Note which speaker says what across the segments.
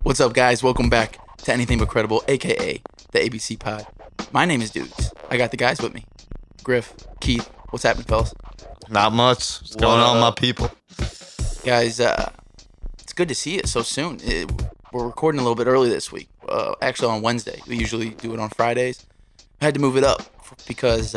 Speaker 1: What's up, guys? Welcome back to Anything But Credible, a.k.a. the ABC Pod. My name is Dukes. I got the guys with me. Griff, Keith, what's happening, fellas?
Speaker 2: Not much. What's going on, my people?
Speaker 1: Guys, it's good to see you so soon. We're recording a little bit early this week. Actually, on Wednesday. We usually do it on Fridays. I had to move it up because,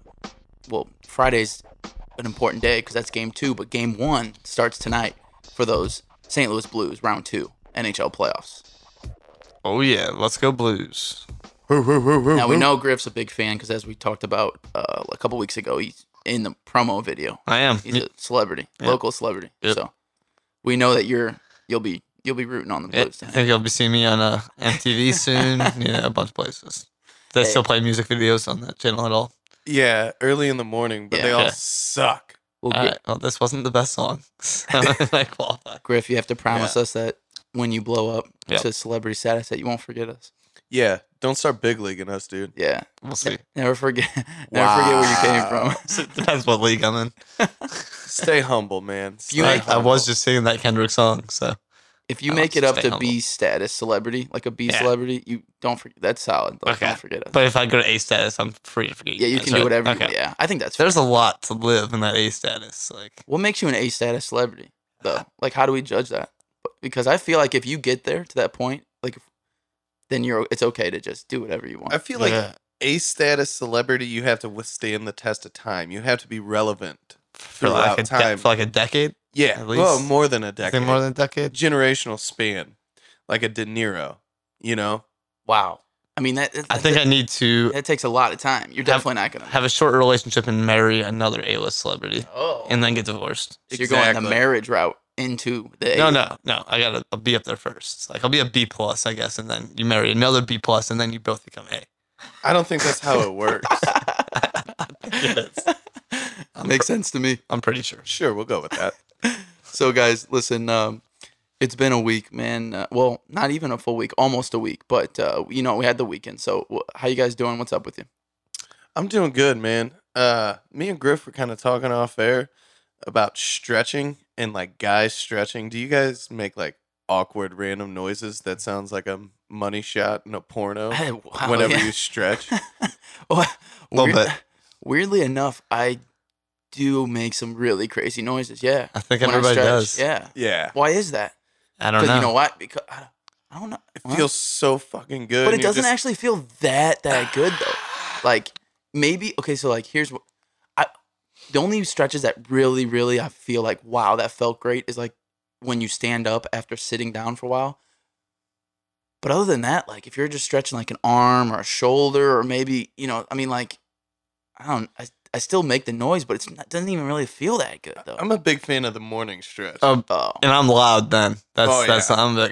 Speaker 1: Friday's an important day because that's game 2, but game 1 starts tonight for those St. Louis Blues, round 2, NHL playoffs.
Speaker 2: Oh, yeah. Let's go Blues.
Speaker 1: Now, we know Griff's a big fan because, as we talked about a couple weeks ago, he's in the promo video.
Speaker 2: I am.
Speaker 1: He's a celebrity, local celebrity.
Speaker 2: Yep.
Speaker 1: So we know that you'll be rooting on the Blues
Speaker 2: I
Speaker 1: tonight.
Speaker 2: think you'll be seeing me on MTV soon. A bunch of places. They still play music videos on that channel at all?
Speaker 3: Yeah, early in the morning, but
Speaker 1: Yeah.
Speaker 3: they all
Speaker 2: Okay.
Speaker 3: suck.
Speaker 1: Well,
Speaker 2: All right. Well, this wasn't the best song. So I qualify.
Speaker 1: Griff, you have to promise us that when you blow up
Speaker 2: Yep.
Speaker 1: to celebrity status, that you won't forget us.
Speaker 3: Yeah, don't start big leaguing us, dude.
Speaker 1: Yeah,
Speaker 2: We'll see.
Speaker 1: never forget where you came from.
Speaker 2: Depends what league I'm in.
Speaker 3: Stay humble, man.
Speaker 1: you
Speaker 3: Stay
Speaker 1: make-
Speaker 2: I
Speaker 3: humble.
Speaker 2: was just singing that Kendrick song, so.
Speaker 1: If you
Speaker 2: I'll
Speaker 1: make it up
Speaker 2: stay
Speaker 1: to
Speaker 2: humble.
Speaker 1: B status celebrity, like a B
Speaker 2: Yeah.
Speaker 1: celebrity, you don't forget. That's solid. Like,
Speaker 2: Okay.
Speaker 1: Don't forget us.
Speaker 2: But if I go to A status, I'm free to forget.
Speaker 1: Yeah, you
Speaker 2: guys,
Speaker 1: can do
Speaker 2: right?
Speaker 1: whatever.
Speaker 2: Okay.
Speaker 1: Yeah, I think that's fair.
Speaker 2: There's a lot to live in that A status.
Speaker 1: What makes you an A status celebrity, though? Like, how do we judge that? Because I feel like if you get there to that point, like, then it's okay to just do whatever you want.
Speaker 3: I feel like
Speaker 2: Yeah.
Speaker 3: a status celebrity, you have to withstand the test of time. You have to be relevant
Speaker 2: for like
Speaker 3: throughout time.
Speaker 2: for like a decade.
Speaker 3: Yeah,
Speaker 2: at
Speaker 3: well,
Speaker 2: least.
Speaker 3: more than a
Speaker 2: I
Speaker 3: decade.
Speaker 2: think more than a decade.
Speaker 3: Generational span, like a De Niro. You know,
Speaker 1: Wow. I mean,
Speaker 2: I think I need to
Speaker 1: that takes a lot of time. You're definitely not gonna.
Speaker 2: have a short relationship and marry another A-list celebrity,
Speaker 1: Oh.
Speaker 2: and then get divorced.
Speaker 1: So you're going the
Speaker 3: Exactly.
Speaker 1: marriage route into the.
Speaker 2: No. I'll be up there first. Like I'll be a B plus, I guess, and then you marry another B plus, and then you both become A.
Speaker 3: I don't think that's how it works.
Speaker 2: Yes.
Speaker 1: Makes sense to me.
Speaker 2: I'm pretty sure.
Speaker 3: Sure, we'll go with that.
Speaker 1: So, guys, listen. It's been a week, man. Well, not even a full week, almost a week. But we had the weekend. So, how you guys doing? What's up with you?
Speaker 3: I'm doing good, man. Me and Griff were kind of talking off air about stretching and like guys stretching. Do you guys make like awkward random noises that sounds like a money shot in a porno
Speaker 1: Wow,
Speaker 3: whenever
Speaker 1: yeah.
Speaker 3: you stretch?
Speaker 1: Well,
Speaker 2: Little bit.
Speaker 1: Weirdly enough, I do make some really crazy noises. Yeah.
Speaker 2: I think
Speaker 1: when I
Speaker 2: everybody
Speaker 1: stretch.
Speaker 2: does.
Speaker 1: Yeah.
Speaker 3: Yeah.
Speaker 1: Why is that?
Speaker 2: I don't
Speaker 1: Because
Speaker 2: know.
Speaker 1: you know what? Because I don't know.
Speaker 3: It
Speaker 1: Well,
Speaker 3: feels so fucking good.
Speaker 1: but
Speaker 3: and
Speaker 1: it
Speaker 3: you're
Speaker 1: doesn't
Speaker 3: just-
Speaker 1: actually feel that good though. Like maybe okay. So like here's what the only stretches that really I feel like wow that felt great is like when you stand up after sitting down for a while. But other than that, like if you're just stretching like an arm or a shoulder or maybe I mean like I still make the noise, but it doesn't even really feel that good though.
Speaker 3: I'm a big fan of the morning stretch.
Speaker 1: Oh,
Speaker 2: And I'm loud then. That's
Speaker 3: yeah.
Speaker 2: I'm like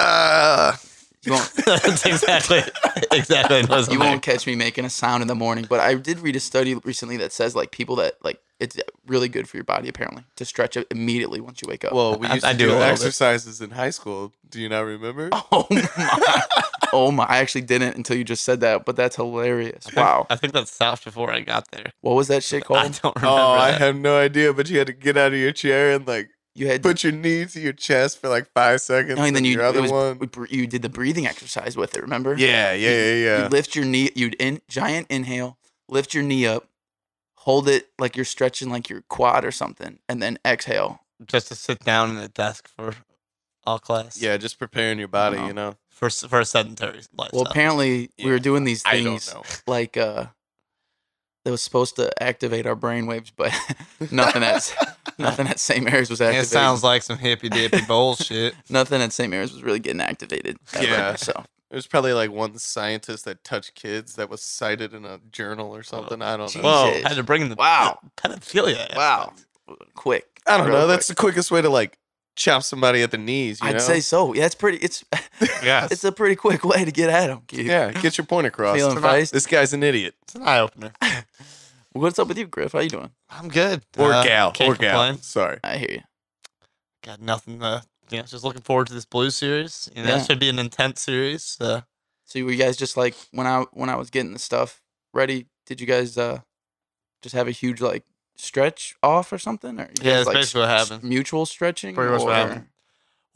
Speaker 1: you won't
Speaker 2: That's exactly the noise
Speaker 1: you
Speaker 2: I'm
Speaker 1: won't catch me making a sound in the morning. But I did read a study recently that says like people that like it's really good for your body apparently to stretch it immediately once you wake up.
Speaker 3: Well, we used
Speaker 2: I
Speaker 3: to
Speaker 2: do a
Speaker 3: do
Speaker 2: little bit.
Speaker 3: exercises in high school. Do you not remember?
Speaker 1: Oh my! Oh my! I actually didn't until you just said that, but that's hilarious. Wow!
Speaker 2: I think that stopped before I got there.
Speaker 1: What was that shit
Speaker 2: I
Speaker 1: called?
Speaker 2: don't remember.
Speaker 3: Oh, I
Speaker 2: that.
Speaker 3: have no idea. But you had to get out of your chair and like
Speaker 1: You had
Speaker 3: put your knee to your chest for like 5 seconds.
Speaker 1: no, and then
Speaker 3: your other
Speaker 1: it was,
Speaker 3: one.
Speaker 1: you did the breathing exercise with it. Remember?
Speaker 3: Yeah.
Speaker 1: You lift your knee. You'd giant inhale, lift your knee up, hold it like you're stretching like your quad or something, and then exhale.
Speaker 2: Just to sit down in a desk for all class.
Speaker 3: Yeah, just preparing your body,
Speaker 1: Uh-huh.
Speaker 3: you know.
Speaker 2: For a sedentary lifestyle.
Speaker 1: Well, apparently we were doing these
Speaker 3: I
Speaker 1: things
Speaker 3: don't know.
Speaker 1: like that was supposed to activate our brain waves, but nothing at St. Mary's was
Speaker 2: it
Speaker 1: activated.
Speaker 2: sounds like some hippy dippy bullshit.
Speaker 1: Nothing at St. Mary's was really getting activated. ever,
Speaker 3: Yeah.
Speaker 1: So
Speaker 3: There's probably like one scientist that touched kids that was cited in a journal or something. I don't know.
Speaker 2: Whoa,
Speaker 1: Jesus.
Speaker 2: had to bring in the
Speaker 1: Wow.
Speaker 2: pedophilia.
Speaker 1: wow, quick.
Speaker 3: I don't
Speaker 1: Real
Speaker 3: know.
Speaker 1: quick.
Speaker 3: That's the quickest way to like chop somebody at the knees. You
Speaker 1: I'd
Speaker 3: know?
Speaker 1: say so. Yeah, it's pretty. It's
Speaker 2: Yes.
Speaker 1: it's a pretty quick way to get at him. Keith.
Speaker 3: Yeah, get your point across.
Speaker 1: Feeling feisty?
Speaker 3: This guy's an idiot.
Speaker 2: It's an eye opener.
Speaker 1: What's up with you, Griff? How you doing?
Speaker 2: I'm good.
Speaker 3: Or gal.
Speaker 2: Can't
Speaker 3: Or gal.
Speaker 2: complain.
Speaker 3: Sorry.
Speaker 1: I hear you.
Speaker 2: Got nothing. Just looking forward to this Blues series.
Speaker 1: Yeah.
Speaker 2: It should be an intense series.
Speaker 1: So were you guys just like when I was getting the stuff ready? Did you guys just have a huge like stretch off or something? Or you
Speaker 2: Yeah,
Speaker 1: guys,
Speaker 2: that's
Speaker 1: like,
Speaker 2: basically what happened.
Speaker 1: Mutual stretching.
Speaker 2: Pretty much what
Speaker 1: or-
Speaker 2: happened.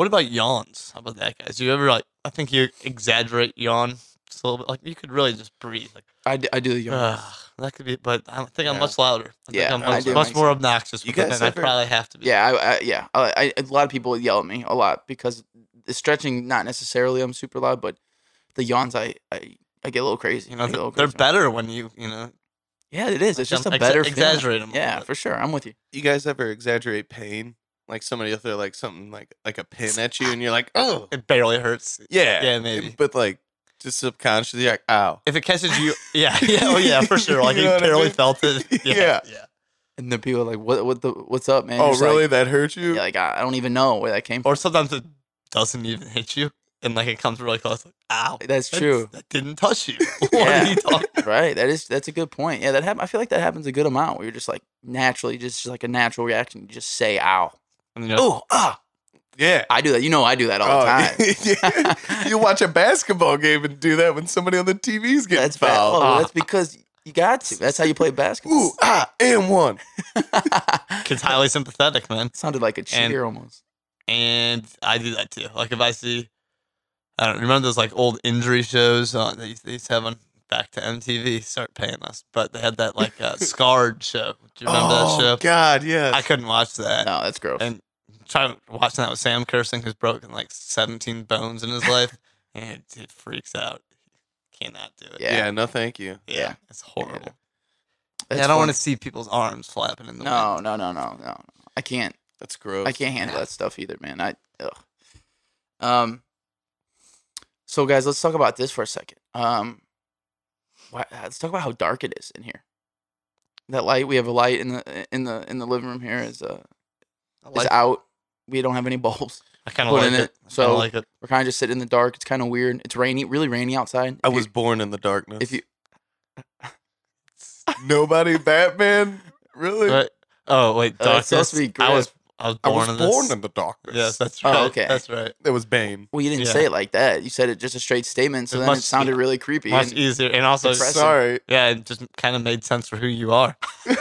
Speaker 2: What about yawns? How about that, guys? Do you ever I think you exaggerate yawn just a little bit. Like you could really just breathe. Like
Speaker 1: I do the yawn.
Speaker 2: that could be, but I think I'm
Speaker 3: Yeah.
Speaker 2: much louder. I think
Speaker 1: Yeah,
Speaker 2: I'm
Speaker 1: I
Speaker 2: much,
Speaker 1: do.
Speaker 2: much more obnoxious.
Speaker 3: You
Speaker 2: Because
Speaker 3: guys
Speaker 2: then I
Speaker 3: ever-
Speaker 2: probably have to be.
Speaker 1: Yeah, a lot of people yell at me a lot because the stretching, not necessarily I'm super loud, but the yawns, I get a little crazy.
Speaker 2: You know,
Speaker 1: I get a little
Speaker 2: they're
Speaker 1: crazy.
Speaker 2: better when you know.
Speaker 1: Yeah, it is. It's
Speaker 2: Like,
Speaker 1: just a
Speaker 2: I'm
Speaker 1: better
Speaker 2: exaggerate
Speaker 1: feeling.
Speaker 2: 'em a little
Speaker 1: Yeah,
Speaker 2: bit.
Speaker 1: for sure. I'm with you.
Speaker 3: You guys ever exaggerate pain? Like somebody will throw like something like a pin at you, and you're like, oh,
Speaker 2: It barely hurts.
Speaker 3: yeah,
Speaker 2: Yeah, maybe.
Speaker 3: But like, just subconsciously, like, ow.
Speaker 2: If it catches you, yeah, oh yeah, for sure. Like
Speaker 3: You
Speaker 2: you,
Speaker 3: know what I
Speaker 2: barely
Speaker 3: mean?
Speaker 2: felt it.
Speaker 3: Yeah.
Speaker 2: yeah.
Speaker 1: And then people are like, what's up, man?
Speaker 3: Oh,
Speaker 1: You're just
Speaker 3: really?
Speaker 1: Like,
Speaker 3: That hurt you?
Speaker 1: yeah, like I don't even know where that came from.
Speaker 2: Or sometimes it doesn't even hit you, and like it comes really close. Like, ow,
Speaker 1: That's true.
Speaker 2: That didn't touch you. What
Speaker 1: Yeah.
Speaker 2: are you talking?
Speaker 1: Right. That's a good point. Yeah, that I feel like that happens a good amount where you're just like naturally, just like a natural reaction. You just say, ow.
Speaker 2: And you're like,
Speaker 1: Oh,
Speaker 3: Yeah.
Speaker 1: I do that. You know, I do that all the time.
Speaker 3: yeah. You watch a basketball game and do that when somebody on the TV's getting
Speaker 1: That's bad.
Speaker 3: fouled.
Speaker 1: Oh, that's because you got to. That's how you play basketball.
Speaker 3: Ooh, and one.
Speaker 2: kid's highly sympathetic, man.
Speaker 1: Sounded like a cheer almost.
Speaker 2: And I do that too. Like if I see, I don't remember those like old injury shows they used to have on back to MTV. Start paying us, but they had that like Scarred show. Do you remember that show?
Speaker 3: God, yes.
Speaker 2: I couldn't watch that.
Speaker 1: No, that's gross.
Speaker 2: And try watching that with Sam Cursing, who's broken like 17 bones in his life, and it freaks out. Cannot do it.
Speaker 1: Yeah.
Speaker 3: Yeah, no, thank you.
Speaker 2: Yeah, it's horrible.
Speaker 1: That's
Speaker 2: I don't want
Speaker 1: funny.
Speaker 2: to see people's arms flapping in the
Speaker 1: No,
Speaker 2: wind.
Speaker 1: no. I can't.
Speaker 3: That's gross.
Speaker 1: I can't handle that stuff either, man. So guys, let's talk about this for a second. Let's talk about how dark it is in here. That light, we have a light in the living room here is out. We don't have any bulbs.
Speaker 2: I kind of
Speaker 1: put
Speaker 2: like
Speaker 1: in
Speaker 2: it.
Speaker 1: it, so-
Speaker 2: I like it.
Speaker 1: We're kind of just sitting in the dark. It's kind of weird. It's rainy, really rainy outside.
Speaker 3: I was born in the darkness.
Speaker 1: If you
Speaker 3: Nobody Batman? Really?
Speaker 2: But, oh wait,
Speaker 1: Oh, it's
Speaker 2: darkness.
Speaker 1: supposed to be
Speaker 2: I was
Speaker 3: I
Speaker 2: born
Speaker 3: was
Speaker 2: in
Speaker 3: born
Speaker 2: this.
Speaker 3: in the darkness.
Speaker 2: Yes, that's
Speaker 1: Oh,
Speaker 2: right.
Speaker 1: okay.
Speaker 2: That's right.
Speaker 3: It was Bane.
Speaker 1: well, you didn't
Speaker 2: Yeah.
Speaker 1: say it like that. You said it just a straight statement. So
Speaker 2: It's
Speaker 1: then it
Speaker 2: much-
Speaker 1: sounded really creepy.
Speaker 2: Much
Speaker 1: and
Speaker 2: easier, and also
Speaker 1: Depressing.
Speaker 3: Sorry.
Speaker 2: yeah, it just kind of made sense for who you are.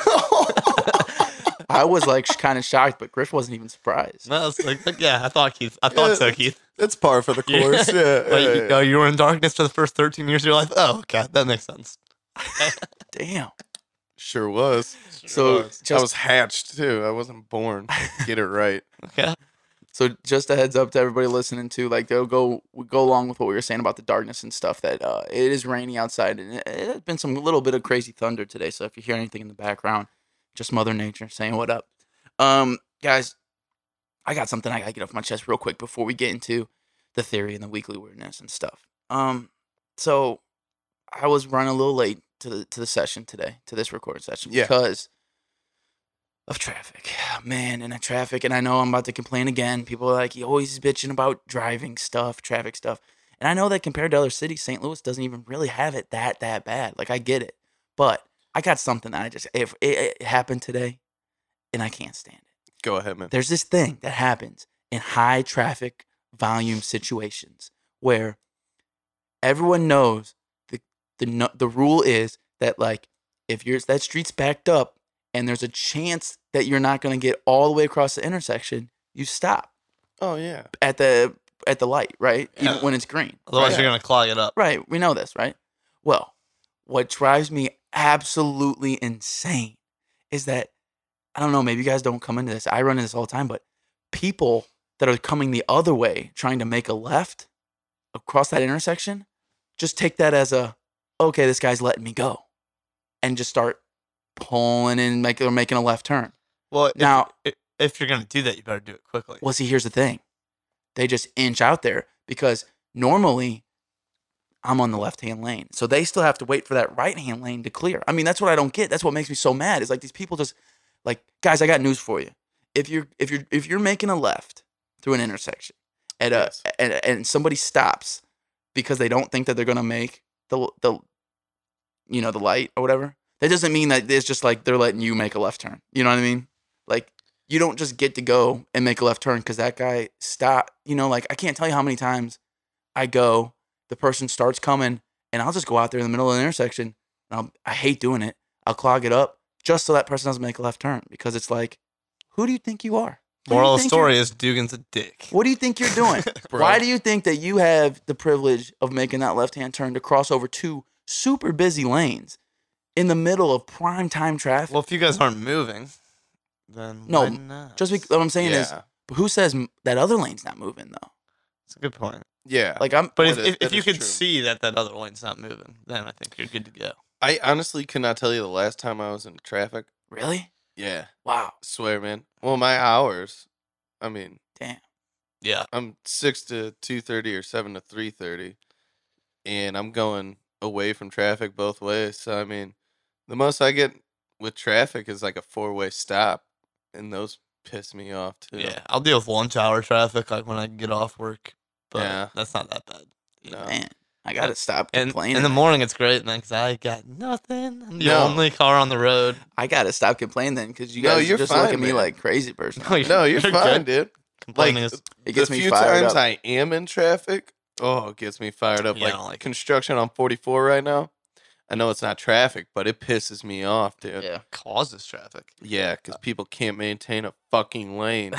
Speaker 1: I was like kind of shocked, but Griff wasn't even surprised.
Speaker 2: No, it's like yeah, I thought so, Keith.
Speaker 3: That's par for the course. Yeah.
Speaker 2: Like,
Speaker 3: yeah, yeah.
Speaker 2: you were in darkness for the first 13 years of your life. Oh, okay, that makes sense.
Speaker 1: Damn.
Speaker 3: Sure was.
Speaker 1: So
Speaker 3: I
Speaker 1: just
Speaker 3: was hatched too. I wasn't born. Get it right.
Speaker 2: Okay.
Speaker 1: So just a heads up to everybody listening to, like, we go along with what we were saying about the darkness and stuff, that it is rainy outside, and it has been some little bit of crazy thunder today. So if you hear anything in the background, just Mother Nature saying what up. Guys, I got something I gotta get off my chest real quick before we get into the theory and the weekly weirdness and stuff. So I was running a little late to the session today, to this recording session,
Speaker 3: Yeah.
Speaker 1: because of traffic, man, and traffic. And I know I'm about to complain again. People are like, you always bitching about driving stuff, traffic stuff. And I know that compared to other cities, St. Louis doesn't even really have it that bad. Like, I get it. But I got something that if it happened today, and I can't stand it.
Speaker 3: Go ahead, man.
Speaker 1: There's this thing that happens in high traffic volume situations where everyone knows the rule is that, like, if that street's backed up and there's a chance that you're not going to get all the way across the intersection, you stop
Speaker 3: Oh yeah.
Speaker 1: at the light, right? Even
Speaker 2: Yeah.
Speaker 1: when it's green.
Speaker 2: Otherwise,
Speaker 3: Right.
Speaker 2: you're gonna clog it up.
Speaker 1: Right. We know this, right? Well, what drives me absolutely insane is that, I don't know, maybe you guys don't come into this. I run into this all the time, but people that are coming the other way, trying to make a left across that intersection, just take that as okay, this guy's letting me go, and just start pulling in, making a left turn.
Speaker 2: Well,
Speaker 1: Now-
Speaker 2: if you're gonna do that, you better do it quickly.
Speaker 1: Well, see, here's the thing. They just inch out there because normally I'm on the left-hand lane. So they still have to wait for that right-hand lane to clear. I mean, that's what I don't get. That's what makes me so mad. Is like these people just like, guys, I got news for you. If you're making a left through an intersection
Speaker 3: Yes.
Speaker 1: and somebody stops because they don't think that they're going to make the light or whatever, that doesn't mean that it's just like they're letting you make a left turn. You know what I mean? Like, you don't just get to go and make a left turn because that guy stopped. Like, I can't tell you how many times I go, the person starts coming, and I'll just go out there in the middle of the intersection. And I hate doing it. I'll clog it up just so that person doesn't make a left turn, because it's like, who do you think you are?
Speaker 2: Moral of the
Speaker 1: think
Speaker 2: story is Dugan's a dick.
Speaker 1: What do you think you're doing?
Speaker 3: Bro.
Speaker 1: Why do you think that you have the privilege of making that left-hand turn to cross over two super busy lanes in the middle of prime time traffic?
Speaker 2: Well, if you guys aren't moving, then
Speaker 1: No,
Speaker 2: why not?
Speaker 1: Just what I'm saying is,
Speaker 3: Yeah.
Speaker 1: who says that other lane's not moving though?
Speaker 2: It's a good point.
Speaker 3: Yeah.
Speaker 1: Like I'm,
Speaker 2: But
Speaker 3: That is-
Speaker 2: if
Speaker 3: that
Speaker 2: you
Speaker 3: is
Speaker 2: could
Speaker 3: true.
Speaker 2: see that other lane's not moving, then I think you're good to go.
Speaker 3: I honestly could not tell you the last time I was in traffic.
Speaker 1: really?
Speaker 3: Yeah.
Speaker 1: Wow,
Speaker 3: Swear, man. Well, my hours, I mean,
Speaker 1: damn.
Speaker 2: Yeah.
Speaker 3: I'm 6 to 2:30 or 7 to 3:30, and I'm going away from traffic both ways. So, I mean, the most I get with traffic is like a 4-way stop, and those piss me off too.
Speaker 2: Yeah. I'll deal with lunch hour traffic like when I get off work, but
Speaker 3: Yeah.
Speaker 2: that's not that bad.
Speaker 3: No.
Speaker 1: Man, I gotta stop
Speaker 2: And
Speaker 1: complaining.
Speaker 2: in the morning, it's great, man, because I got nothing. I'm the
Speaker 3: No.
Speaker 2: only car on the road.
Speaker 1: I gotta stop complaining then, because you
Speaker 3: No,
Speaker 1: guys
Speaker 3: you're
Speaker 1: just look
Speaker 3: fine,
Speaker 1: at me
Speaker 3: man.
Speaker 1: like crazy person.
Speaker 3: No, you're fine,
Speaker 2: good.
Speaker 3: dude.
Speaker 2: Complaining
Speaker 3: Like,
Speaker 2: is
Speaker 1: It gets
Speaker 3: the
Speaker 1: me
Speaker 3: few
Speaker 1: fired
Speaker 3: times
Speaker 1: up.
Speaker 3: I am in traffic, oh, it gets me fired up.
Speaker 2: Yeah, I don't
Speaker 3: like
Speaker 2: like it.
Speaker 3: construction on 44 right now. I know it's not traffic, but it pisses me off, dude.
Speaker 1: Yeah.
Speaker 2: causes traffic.
Speaker 3: Yeah, because people can't maintain a fucking lane.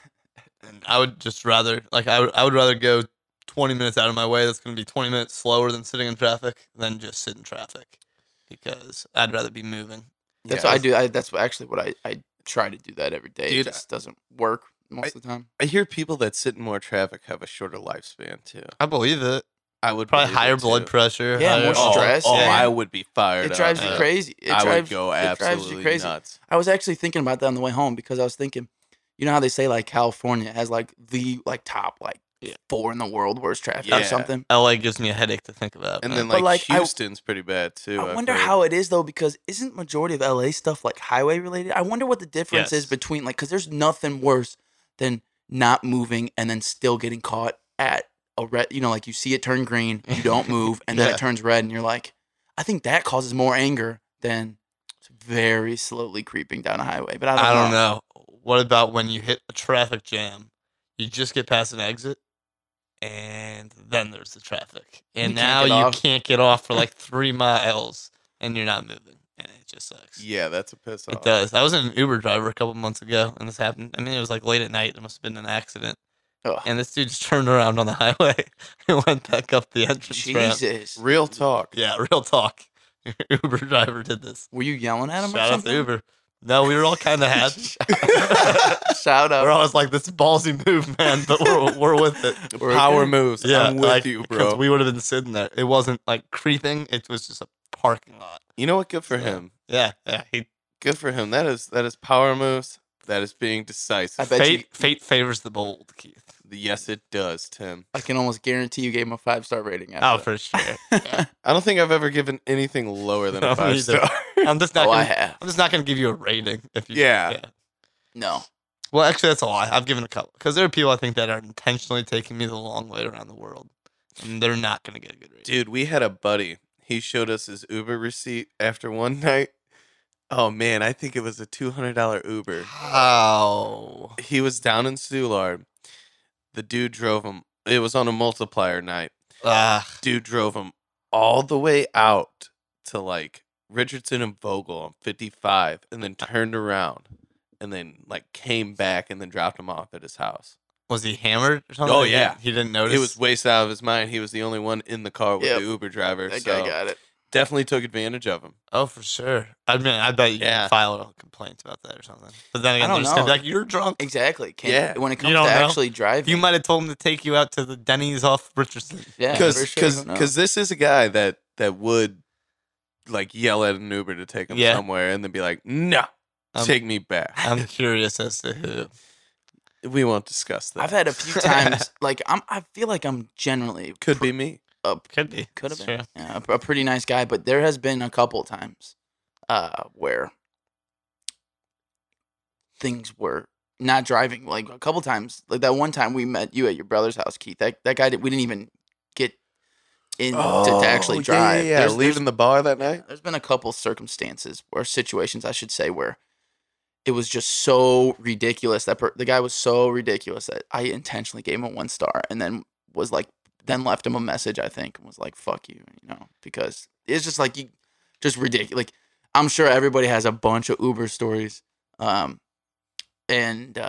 Speaker 2: And I would just rather, like, I would rather go 20 minutes out of my way. That's going to be 20 minutes slower than sitting in traffic than just sit in traffic, because I'd rather be moving.
Speaker 1: That's
Speaker 3: Yeah.
Speaker 1: what I do. That's actually what I try to do that every day.
Speaker 3: Dude,
Speaker 1: it just doesn't work most of the time.
Speaker 3: I hear people that sit in more traffic have a shorter lifespan too.
Speaker 2: I believe it.
Speaker 3: I would
Speaker 2: Probably
Speaker 3: believe
Speaker 2: higher
Speaker 3: it,
Speaker 2: blood
Speaker 3: too.
Speaker 2: pressure.
Speaker 1: Yeah,
Speaker 2: higher,
Speaker 1: more stress.
Speaker 3: Oh,
Speaker 1: Yeah.
Speaker 3: I would be fired.
Speaker 1: It drives
Speaker 3: up.
Speaker 1: you crazy.
Speaker 3: I would go absolutely
Speaker 1: crazy.
Speaker 3: nuts.
Speaker 1: I was actually thinking about that on the way home, because I was thinking, you know how they say like California has like the like top like
Speaker 2: Yeah.
Speaker 1: 4 in the world worst traffic or
Speaker 3: Yeah.
Speaker 1: something.
Speaker 2: LA gives me a headache to think about.
Speaker 3: And
Speaker 2: man.
Speaker 3: then
Speaker 1: But,
Speaker 3: like,
Speaker 1: like, I-
Speaker 3: Houston's pretty bad too.
Speaker 1: I
Speaker 3: I've
Speaker 1: wonder
Speaker 3: heard.
Speaker 1: how it is though, because isn't majority of LA stuff like highway related? I wonder what the difference is
Speaker 2: Yes.
Speaker 1: between like, because there's nothing worse than not moving and then still getting caught at a red. You know, like you see it turn green, you don't move, and then
Speaker 2: Yeah.
Speaker 1: it turns red, and you're like, I think that causes more anger than very slowly creeping down a highway. But
Speaker 2: I don't know. What about when you hit a traffic jam? You just get past an exit, and then there's the traffic, and
Speaker 1: You can't
Speaker 2: now
Speaker 1: get
Speaker 2: you
Speaker 1: off.
Speaker 2: can't get off for like 3 miles, and you're not moving, and it just sucks.
Speaker 3: Yeah, that's a piss off.
Speaker 2: It does. I was an Uber driver a couple months ago, and this happened. I mean, it was like late at night. It must have been an accident.
Speaker 1: Ugh.
Speaker 2: And this dude just turned around on the highway and went back up the entrance ramp.
Speaker 1: Jesus.
Speaker 3: Real talk.
Speaker 2: Yeah, real talk. Uber driver did this.
Speaker 1: Were you yelling at him or
Speaker 2: Shout out
Speaker 1: something?
Speaker 2: to Uber. No, we were all kind of happy.
Speaker 1: Shout out.
Speaker 2: We're always like, this is a ballsy move, man, but we're with it.
Speaker 1: We're
Speaker 3: Power
Speaker 1: good.
Speaker 3: moves.
Speaker 2: Yeah,
Speaker 3: I'm with
Speaker 2: like,
Speaker 3: you,
Speaker 2: because
Speaker 3: bro.
Speaker 2: we would have been sitting there. It wasn't like creeping. It was just a parking lot.
Speaker 3: You know what? Good for
Speaker 2: So,
Speaker 3: him.
Speaker 2: Yeah.
Speaker 3: Good for him. That is power moves. That is being decisive.
Speaker 1: I bet you-
Speaker 2: Fate favors the bold, Keith.
Speaker 3: Yes, it does, Tim.
Speaker 1: I can almost guarantee you gave him a 5-star rating.
Speaker 2: Oh,
Speaker 1: After
Speaker 2: for sure. Yeah.
Speaker 3: I don't think I've ever given anything lower than
Speaker 2: No,
Speaker 3: a
Speaker 2: me either.
Speaker 3: 5-star.
Speaker 2: I'm just
Speaker 1: that.
Speaker 2: not.
Speaker 1: Oh, I
Speaker 2: gonna,
Speaker 1: have.
Speaker 2: I'm just not gonna give you a rating if you.
Speaker 3: Yeah.
Speaker 1: No.
Speaker 2: Well, actually, that's a lie. I've given a couple because there are people I think that are intentionally taking me the long way around the world, and they're not gonna get a good rating.
Speaker 3: Dude, we had a buddy. He showed us his Uber receipt after one night. Oh man, I think it was a $200 Uber.
Speaker 2: How?
Speaker 3: He was down in Soulard. The dude drove him. It was on a multiplier night. Dude drove him all the way out to like Richardson and Vogel on 55, and then turned around, and then like came back and then dropped him off at his house.
Speaker 2: Was he hammered or something?
Speaker 3: Oh, yeah.
Speaker 2: He didn't notice.
Speaker 3: He was wasted out of his mind. He was the only one in the car with
Speaker 1: Yep.
Speaker 3: the Uber driver.
Speaker 1: That
Speaker 3: so
Speaker 1: guy got it.
Speaker 3: definitely took advantage of him.
Speaker 2: Oh, for sure. I mean, I bet you
Speaker 3: Yeah.
Speaker 2: can file a complaint about that or something. But then again,
Speaker 1: don't
Speaker 2: they're just gonna be
Speaker 1: know.
Speaker 2: like, "You're drunk."
Speaker 1: Exactly.
Speaker 3: Yeah.
Speaker 1: When it comes
Speaker 2: You
Speaker 1: to
Speaker 2: don't know.
Speaker 1: actually driving.
Speaker 2: You might have told him to take you out to the Denny's off Richardson.
Speaker 1: Yeah.
Speaker 3: Because
Speaker 1: for sure. Who knows?
Speaker 3: this is a guy that would like yell at an Uber to take him
Speaker 2: Yeah.
Speaker 3: somewhere and then be like, "No, take me back."
Speaker 2: I'm curious as to who.
Speaker 3: We won't discuss that.
Speaker 1: I've had a few times. Like I feel like I'm generally
Speaker 3: Could be me.
Speaker 2: Could be.
Speaker 1: could have
Speaker 2: It's
Speaker 1: been
Speaker 2: true.
Speaker 1: yeah, a pretty nice guy, but there has been a couple times where things were not driving. Like a couple times, like that one time we met you at your brother's house, Keith. That guy we didn't even get in to actually drive.
Speaker 3: Yeah,
Speaker 1: There's-
Speaker 3: leaving the bar that night.
Speaker 1: There's been a couple circumstances or situations, I should say, where it was just so ridiculous that the guy was so ridiculous that I intentionally gave him a 1 star and then was like, then left him a message, I think, and was like, fuck you, because it's just like, you just ridiculous. Like, I'm sure everybody has a bunch of Uber stories. And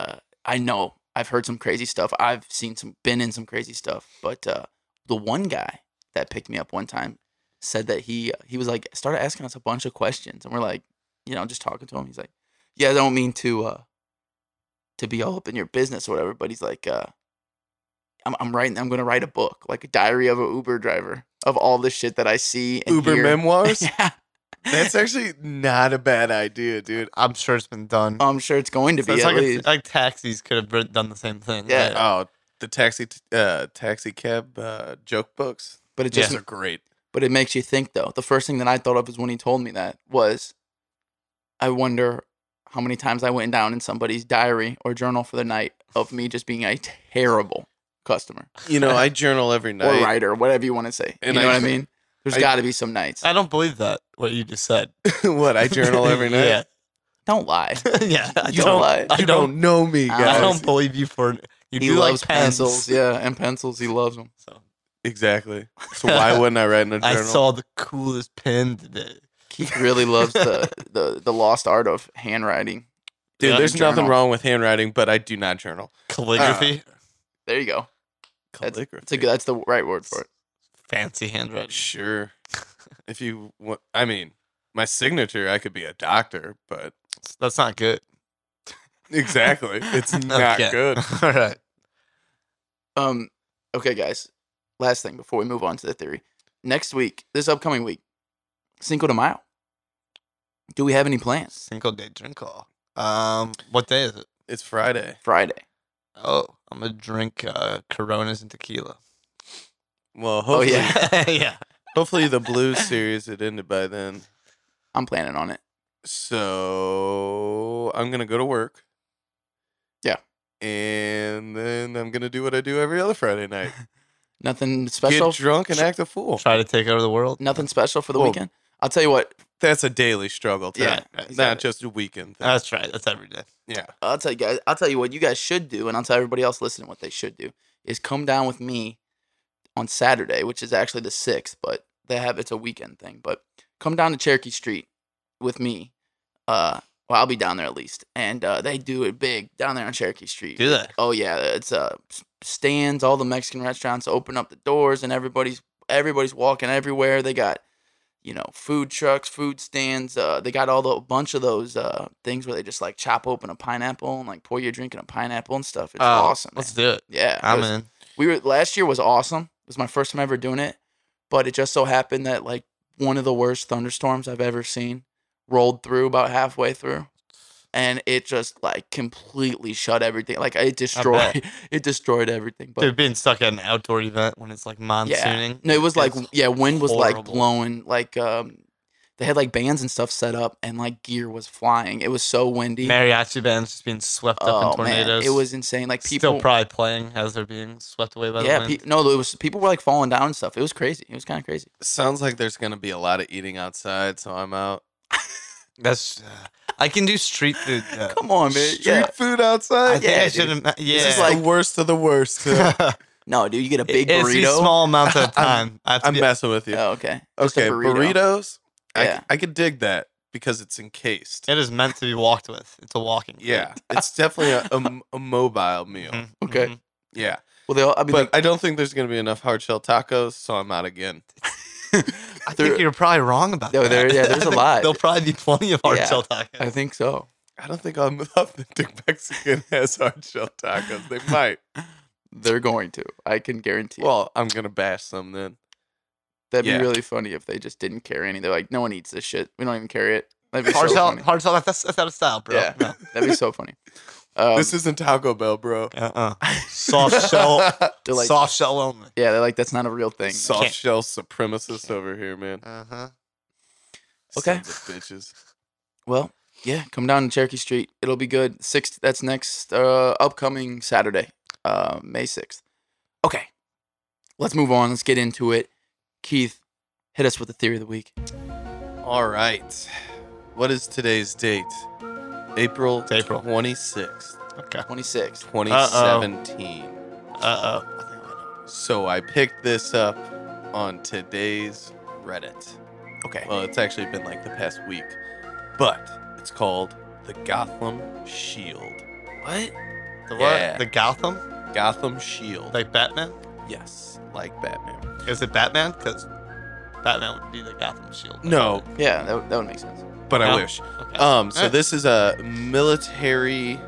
Speaker 1: I know I've heard some crazy stuff. I've been in some crazy stuff. But the one guy that picked me up one time said that he was like started asking us a bunch of questions, and we're like, just talking to him. He's like, yeah, I don't mean to be all up in your business or whatever, but he's like, I'm going to write a book, like a diary of an Uber driver of all the shit that I see and
Speaker 3: Uber
Speaker 1: hear.
Speaker 3: memoirs?
Speaker 1: Yeah.
Speaker 3: That's actually not a bad idea, dude.
Speaker 2: I'm sure it's been done.
Speaker 1: I'm sure it's going to
Speaker 2: So
Speaker 1: be
Speaker 2: it's
Speaker 1: at
Speaker 2: like,
Speaker 1: least.
Speaker 2: like taxis could have done the same thing.
Speaker 1: Yeah.
Speaker 2: right?
Speaker 3: Oh, the taxi cab joke books.
Speaker 1: But it
Speaker 3: Those
Speaker 1: just
Speaker 3: are great.
Speaker 1: But it makes you think, though. The first thing that I thought of is when he told me that was, I wonder how many times I went down in somebody's diary or journal for the night of me just being a terrible customer
Speaker 3: I journal every
Speaker 1: or
Speaker 3: night.
Speaker 1: writer, whatever you want to say.
Speaker 3: And
Speaker 1: You know
Speaker 3: I-
Speaker 1: what I mean? There's
Speaker 3: I-
Speaker 1: got to be some nights.
Speaker 2: I don't believe that, what you just said.
Speaker 3: What, I journal every night?
Speaker 2: Yeah.
Speaker 1: Don't lie.
Speaker 2: Yeah. I
Speaker 1: You don't lie.
Speaker 2: I
Speaker 3: You
Speaker 2: don't,
Speaker 3: don't know me,
Speaker 1: I
Speaker 3: guys.
Speaker 2: I don't believe you for you.
Speaker 1: He
Speaker 2: do
Speaker 1: loves
Speaker 2: like pens.
Speaker 1: pencils. Yeah, and pencils. He loves them.
Speaker 2: So
Speaker 3: Exactly. So why wouldn't I write in a journal?
Speaker 2: I saw the coolest pen today.
Speaker 1: Keith really loves the lost art of handwriting.
Speaker 3: Dude,
Speaker 2: Yeah,
Speaker 3: there's nothing
Speaker 1: journal.
Speaker 3: wrong with handwriting, but I do not journal.
Speaker 2: Calligraphy,
Speaker 1: There you go.
Speaker 3: Calligraphy.
Speaker 1: That's the right word for it.
Speaker 2: fancy handwriting.
Speaker 3: Sure. If you want, I mean, my signature, I could be a doctor, but
Speaker 2: That's not good.
Speaker 3: exactly. It's not
Speaker 2: Okay.
Speaker 3: good.
Speaker 2: All right.
Speaker 1: Okay, guys. Last thing before we move on to the theory. Next week, this upcoming week, Cinco de Mayo. Do we have any plans?
Speaker 2: Single day drink call. What day is it?
Speaker 3: It's Friday.
Speaker 1: Friday.
Speaker 2: Oh, I'm gonna drink Coronas and tequila.
Speaker 3: Well,
Speaker 1: Oh,
Speaker 3: hopefully,
Speaker 1: yeah.
Speaker 2: yeah.
Speaker 3: hopefully the Blues series had ended by then.
Speaker 1: I'm planning on it.
Speaker 3: So I'm gonna go to work.
Speaker 1: Yeah.
Speaker 3: And then I'm gonna do what I do every other Friday night.
Speaker 1: Nothing special.
Speaker 3: Get drunk and act a fool.
Speaker 2: Try to take over the world.
Speaker 1: Nothing special for the
Speaker 3: Well,
Speaker 1: weekend. I'll tell you what.
Speaker 3: That's a daily struggle, too.
Speaker 1: Yeah,
Speaker 3: Not
Speaker 1: exactly.
Speaker 3: just a weekend thing.
Speaker 2: That's right. That's every day.
Speaker 3: Yeah.
Speaker 1: I'll tell you guys. I'll tell you what you guys should do, and I'll tell everybody else listening what they should do is come down with me on Saturday, which is actually the 6th, but it's a weekend thing. But come down to Cherokee Street with me. Well, I'll be down there at least, and they do it big down there on Cherokee Street.
Speaker 2: Do they?
Speaker 1: Oh yeah, it's stands. All the Mexican restaurants open up the doors, and everybody's walking everywhere. They got food trucks, food stands. They got a bunch of those things where they just like chop open a pineapple and like pour your drink in a pineapple and stuff. It's awesome.
Speaker 2: Let's
Speaker 1: man.
Speaker 2: do it.
Speaker 1: Yeah,
Speaker 2: I'm in.
Speaker 1: Last year was awesome. It was my first time ever doing it, but it just so happened that like one of the worst thunderstorms I've ever seen rolled through about halfway through. And it just like completely shut everything. Like it destroyed everything. But
Speaker 2: Dude, being stuck at an outdoor event when it's like monsooning.
Speaker 1: no, it was like
Speaker 2: It's
Speaker 1: wind was like
Speaker 2: horrible.
Speaker 1: blowing. Like they had like bands and stuff set up, and like gear was flying. It was so windy.
Speaker 2: Mariachi bands just being swept up in
Speaker 1: Oh
Speaker 2: tornadoes.
Speaker 1: man, it was insane. Like people,
Speaker 2: still probably playing as they're being swept away by the
Speaker 1: yeah,
Speaker 2: wind.
Speaker 1: no, it was people were like falling down and stuff. It was crazy. It was kind of crazy.
Speaker 3: Sounds like there's going to be a lot of eating outside, so I'm out.
Speaker 2: That's I can do street food.
Speaker 1: Come on, man.
Speaker 3: Street
Speaker 1: Yeah.
Speaker 3: food
Speaker 2: I
Speaker 3: outside?
Speaker 2: think
Speaker 1: Yeah,
Speaker 2: I should
Speaker 1: dude.
Speaker 2: have. Yeah,
Speaker 3: This is like the worst of the worst.
Speaker 1: No, dude, you get a big
Speaker 2: it's these
Speaker 1: burrito.
Speaker 2: small amounts at a time. I have to
Speaker 3: I'm
Speaker 2: be-
Speaker 3: messing with you.
Speaker 1: Oh, okay. Just a
Speaker 3: Okay, burritos.
Speaker 1: Yeah.
Speaker 3: I could dig that because it's encased.
Speaker 2: It is meant to be walked with. It's a walking. food.
Speaker 3: Yeah, it's definitely a mobile meal.
Speaker 2: Mhm,
Speaker 1: Okay.
Speaker 2: mhm.
Speaker 3: Yeah,
Speaker 1: Well, they all. I mean,
Speaker 3: but I don't think there's going to be enough hard shell tacos, so I'm out again.
Speaker 2: I think you're probably wrong about
Speaker 1: No,
Speaker 2: that.
Speaker 1: there's
Speaker 2: I
Speaker 1: a
Speaker 2: think
Speaker 1: lot.
Speaker 2: There'll probably be plenty of hard
Speaker 1: Yeah,
Speaker 2: shell tacos.
Speaker 1: I think so.
Speaker 3: I don't think authentic Mexican has hard shell tacos. They might.
Speaker 1: They're going to. I can guarantee.
Speaker 3: Well, I'm gonna bash some then.
Speaker 1: That'd
Speaker 3: yeah.
Speaker 1: be really funny if they just didn't carry any. They're like, no one eats this shit. We don't even carry it. That'd be
Speaker 2: hard
Speaker 1: so
Speaker 2: shell,
Speaker 1: funny.
Speaker 2: hard shell. That's out of style, bro.
Speaker 1: Yeah,
Speaker 2: No.
Speaker 1: that'd be so funny.
Speaker 3: This isn't Taco Bell, bro.
Speaker 2: Soft shell.
Speaker 1: They're like,
Speaker 2: soft shell only.
Speaker 1: yeah, they're like, that's not a real thing.
Speaker 3: Soft
Speaker 2: Can't-
Speaker 3: shell supremacists over here, man.
Speaker 2: Uh-huh.
Speaker 1: Okay.
Speaker 3: Sons of bitches.
Speaker 1: Well, yeah, come down to Cherokee Street. It'll be good. That's next upcoming Saturday, May 6th. Okay, let's move on. Let's get into it. Keith, hit us with the theory of the week.
Speaker 3: All right. What is today's date? April
Speaker 2: It's April.
Speaker 3: 26th,
Speaker 2: Okay.
Speaker 1: 26.
Speaker 3: 2017.
Speaker 2: Uh-oh.
Speaker 3: So I picked this up on today's Reddit.
Speaker 1: Okay.
Speaker 3: Well, it's actually been like the past week. But it's called the Gotham Shield.
Speaker 1: What?
Speaker 2: The what?
Speaker 3: Yeah.
Speaker 2: The Gotham?
Speaker 3: Gotham Shield.
Speaker 2: Like Batman?
Speaker 3: Yes, like Batman.
Speaker 2: Is it Batman? Because Batman would be the Gotham Shield.
Speaker 3: No,
Speaker 1: Yeah, that would make sense.
Speaker 3: but I
Speaker 2: No?
Speaker 3: wish.
Speaker 2: Okay.
Speaker 3: So
Speaker 2: Alright.
Speaker 3: this is a military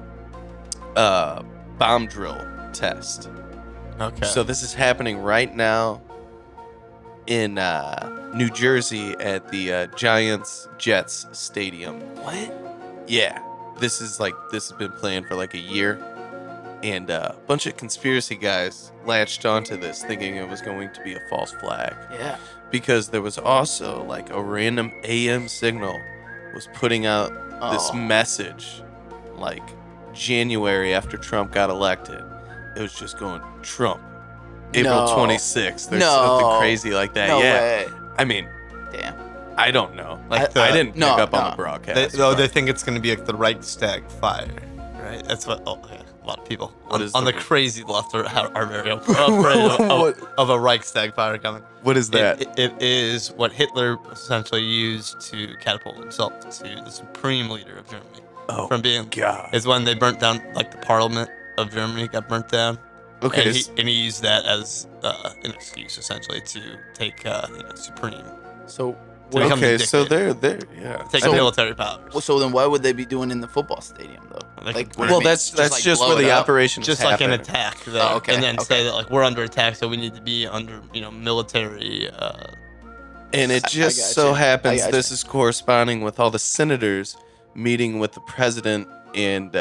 Speaker 3: bomb drill test.
Speaker 2: Okay.
Speaker 3: So this is happening right now in New Jersey at the Giants Jets Stadium.
Speaker 1: What?
Speaker 3: Yeah, this has been planned for like a year, and a bunch of conspiracy guys latched onto this thinking it was going to be a false flag
Speaker 1: Yeah.
Speaker 3: because there was also like a random AM signal was putting out this
Speaker 1: Oh.
Speaker 3: message like January after Trump got elected. It was just going Trump. April
Speaker 1: No.
Speaker 3: 26th. There's
Speaker 1: No.
Speaker 3: something crazy like that.
Speaker 1: No
Speaker 3: yeah.
Speaker 1: way.
Speaker 3: I mean,
Speaker 1: Damn.
Speaker 3: I don't know.
Speaker 2: Like
Speaker 3: I didn't pick
Speaker 1: no,
Speaker 3: up on
Speaker 1: no.
Speaker 3: the broadcast.
Speaker 2: They think it's going to be like the Reichstag fire, right? That's what a lot of people
Speaker 3: What
Speaker 2: on,
Speaker 3: is
Speaker 2: on
Speaker 3: the-
Speaker 2: the crazy left are very afraid of a Reichstag fire coming.
Speaker 3: What is that?
Speaker 2: It is what Hitler essentially used to catapult himself to the supreme leader of Germany.
Speaker 3: Oh,
Speaker 2: From being
Speaker 3: God.
Speaker 2: is when they burnt down like the parliament of Germany got burnt down.
Speaker 3: Okay.
Speaker 2: and he used that as an excuse essentially to take supreme,
Speaker 1: So
Speaker 2: to become
Speaker 3: Okay,
Speaker 2: the
Speaker 3: so
Speaker 2: dictator.
Speaker 3: they're yeah.
Speaker 2: take
Speaker 1: So-
Speaker 2: military powers.
Speaker 1: well, so then why would they be doing in the football stadium though?
Speaker 2: They
Speaker 1: Like,
Speaker 2: could-
Speaker 1: what do you
Speaker 3: Well,
Speaker 1: mean?
Speaker 3: that's
Speaker 1: like,
Speaker 3: just
Speaker 1: blow
Speaker 3: where
Speaker 1: it
Speaker 3: the
Speaker 1: up?
Speaker 3: operation
Speaker 2: just
Speaker 3: is
Speaker 2: like an
Speaker 3: happening.
Speaker 2: attack there,
Speaker 1: Oh, okay,
Speaker 2: and then
Speaker 1: okay.
Speaker 2: say that like we're under attack, so we need to be under military.
Speaker 3: And it
Speaker 1: I
Speaker 3: just
Speaker 1: gotcha.
Speaker 3: so
Speaker 1: I
Speaker 3: happens
Speaker 1: gotcha.
Speaker 3: this is corresponding with all the senators meeting with the president and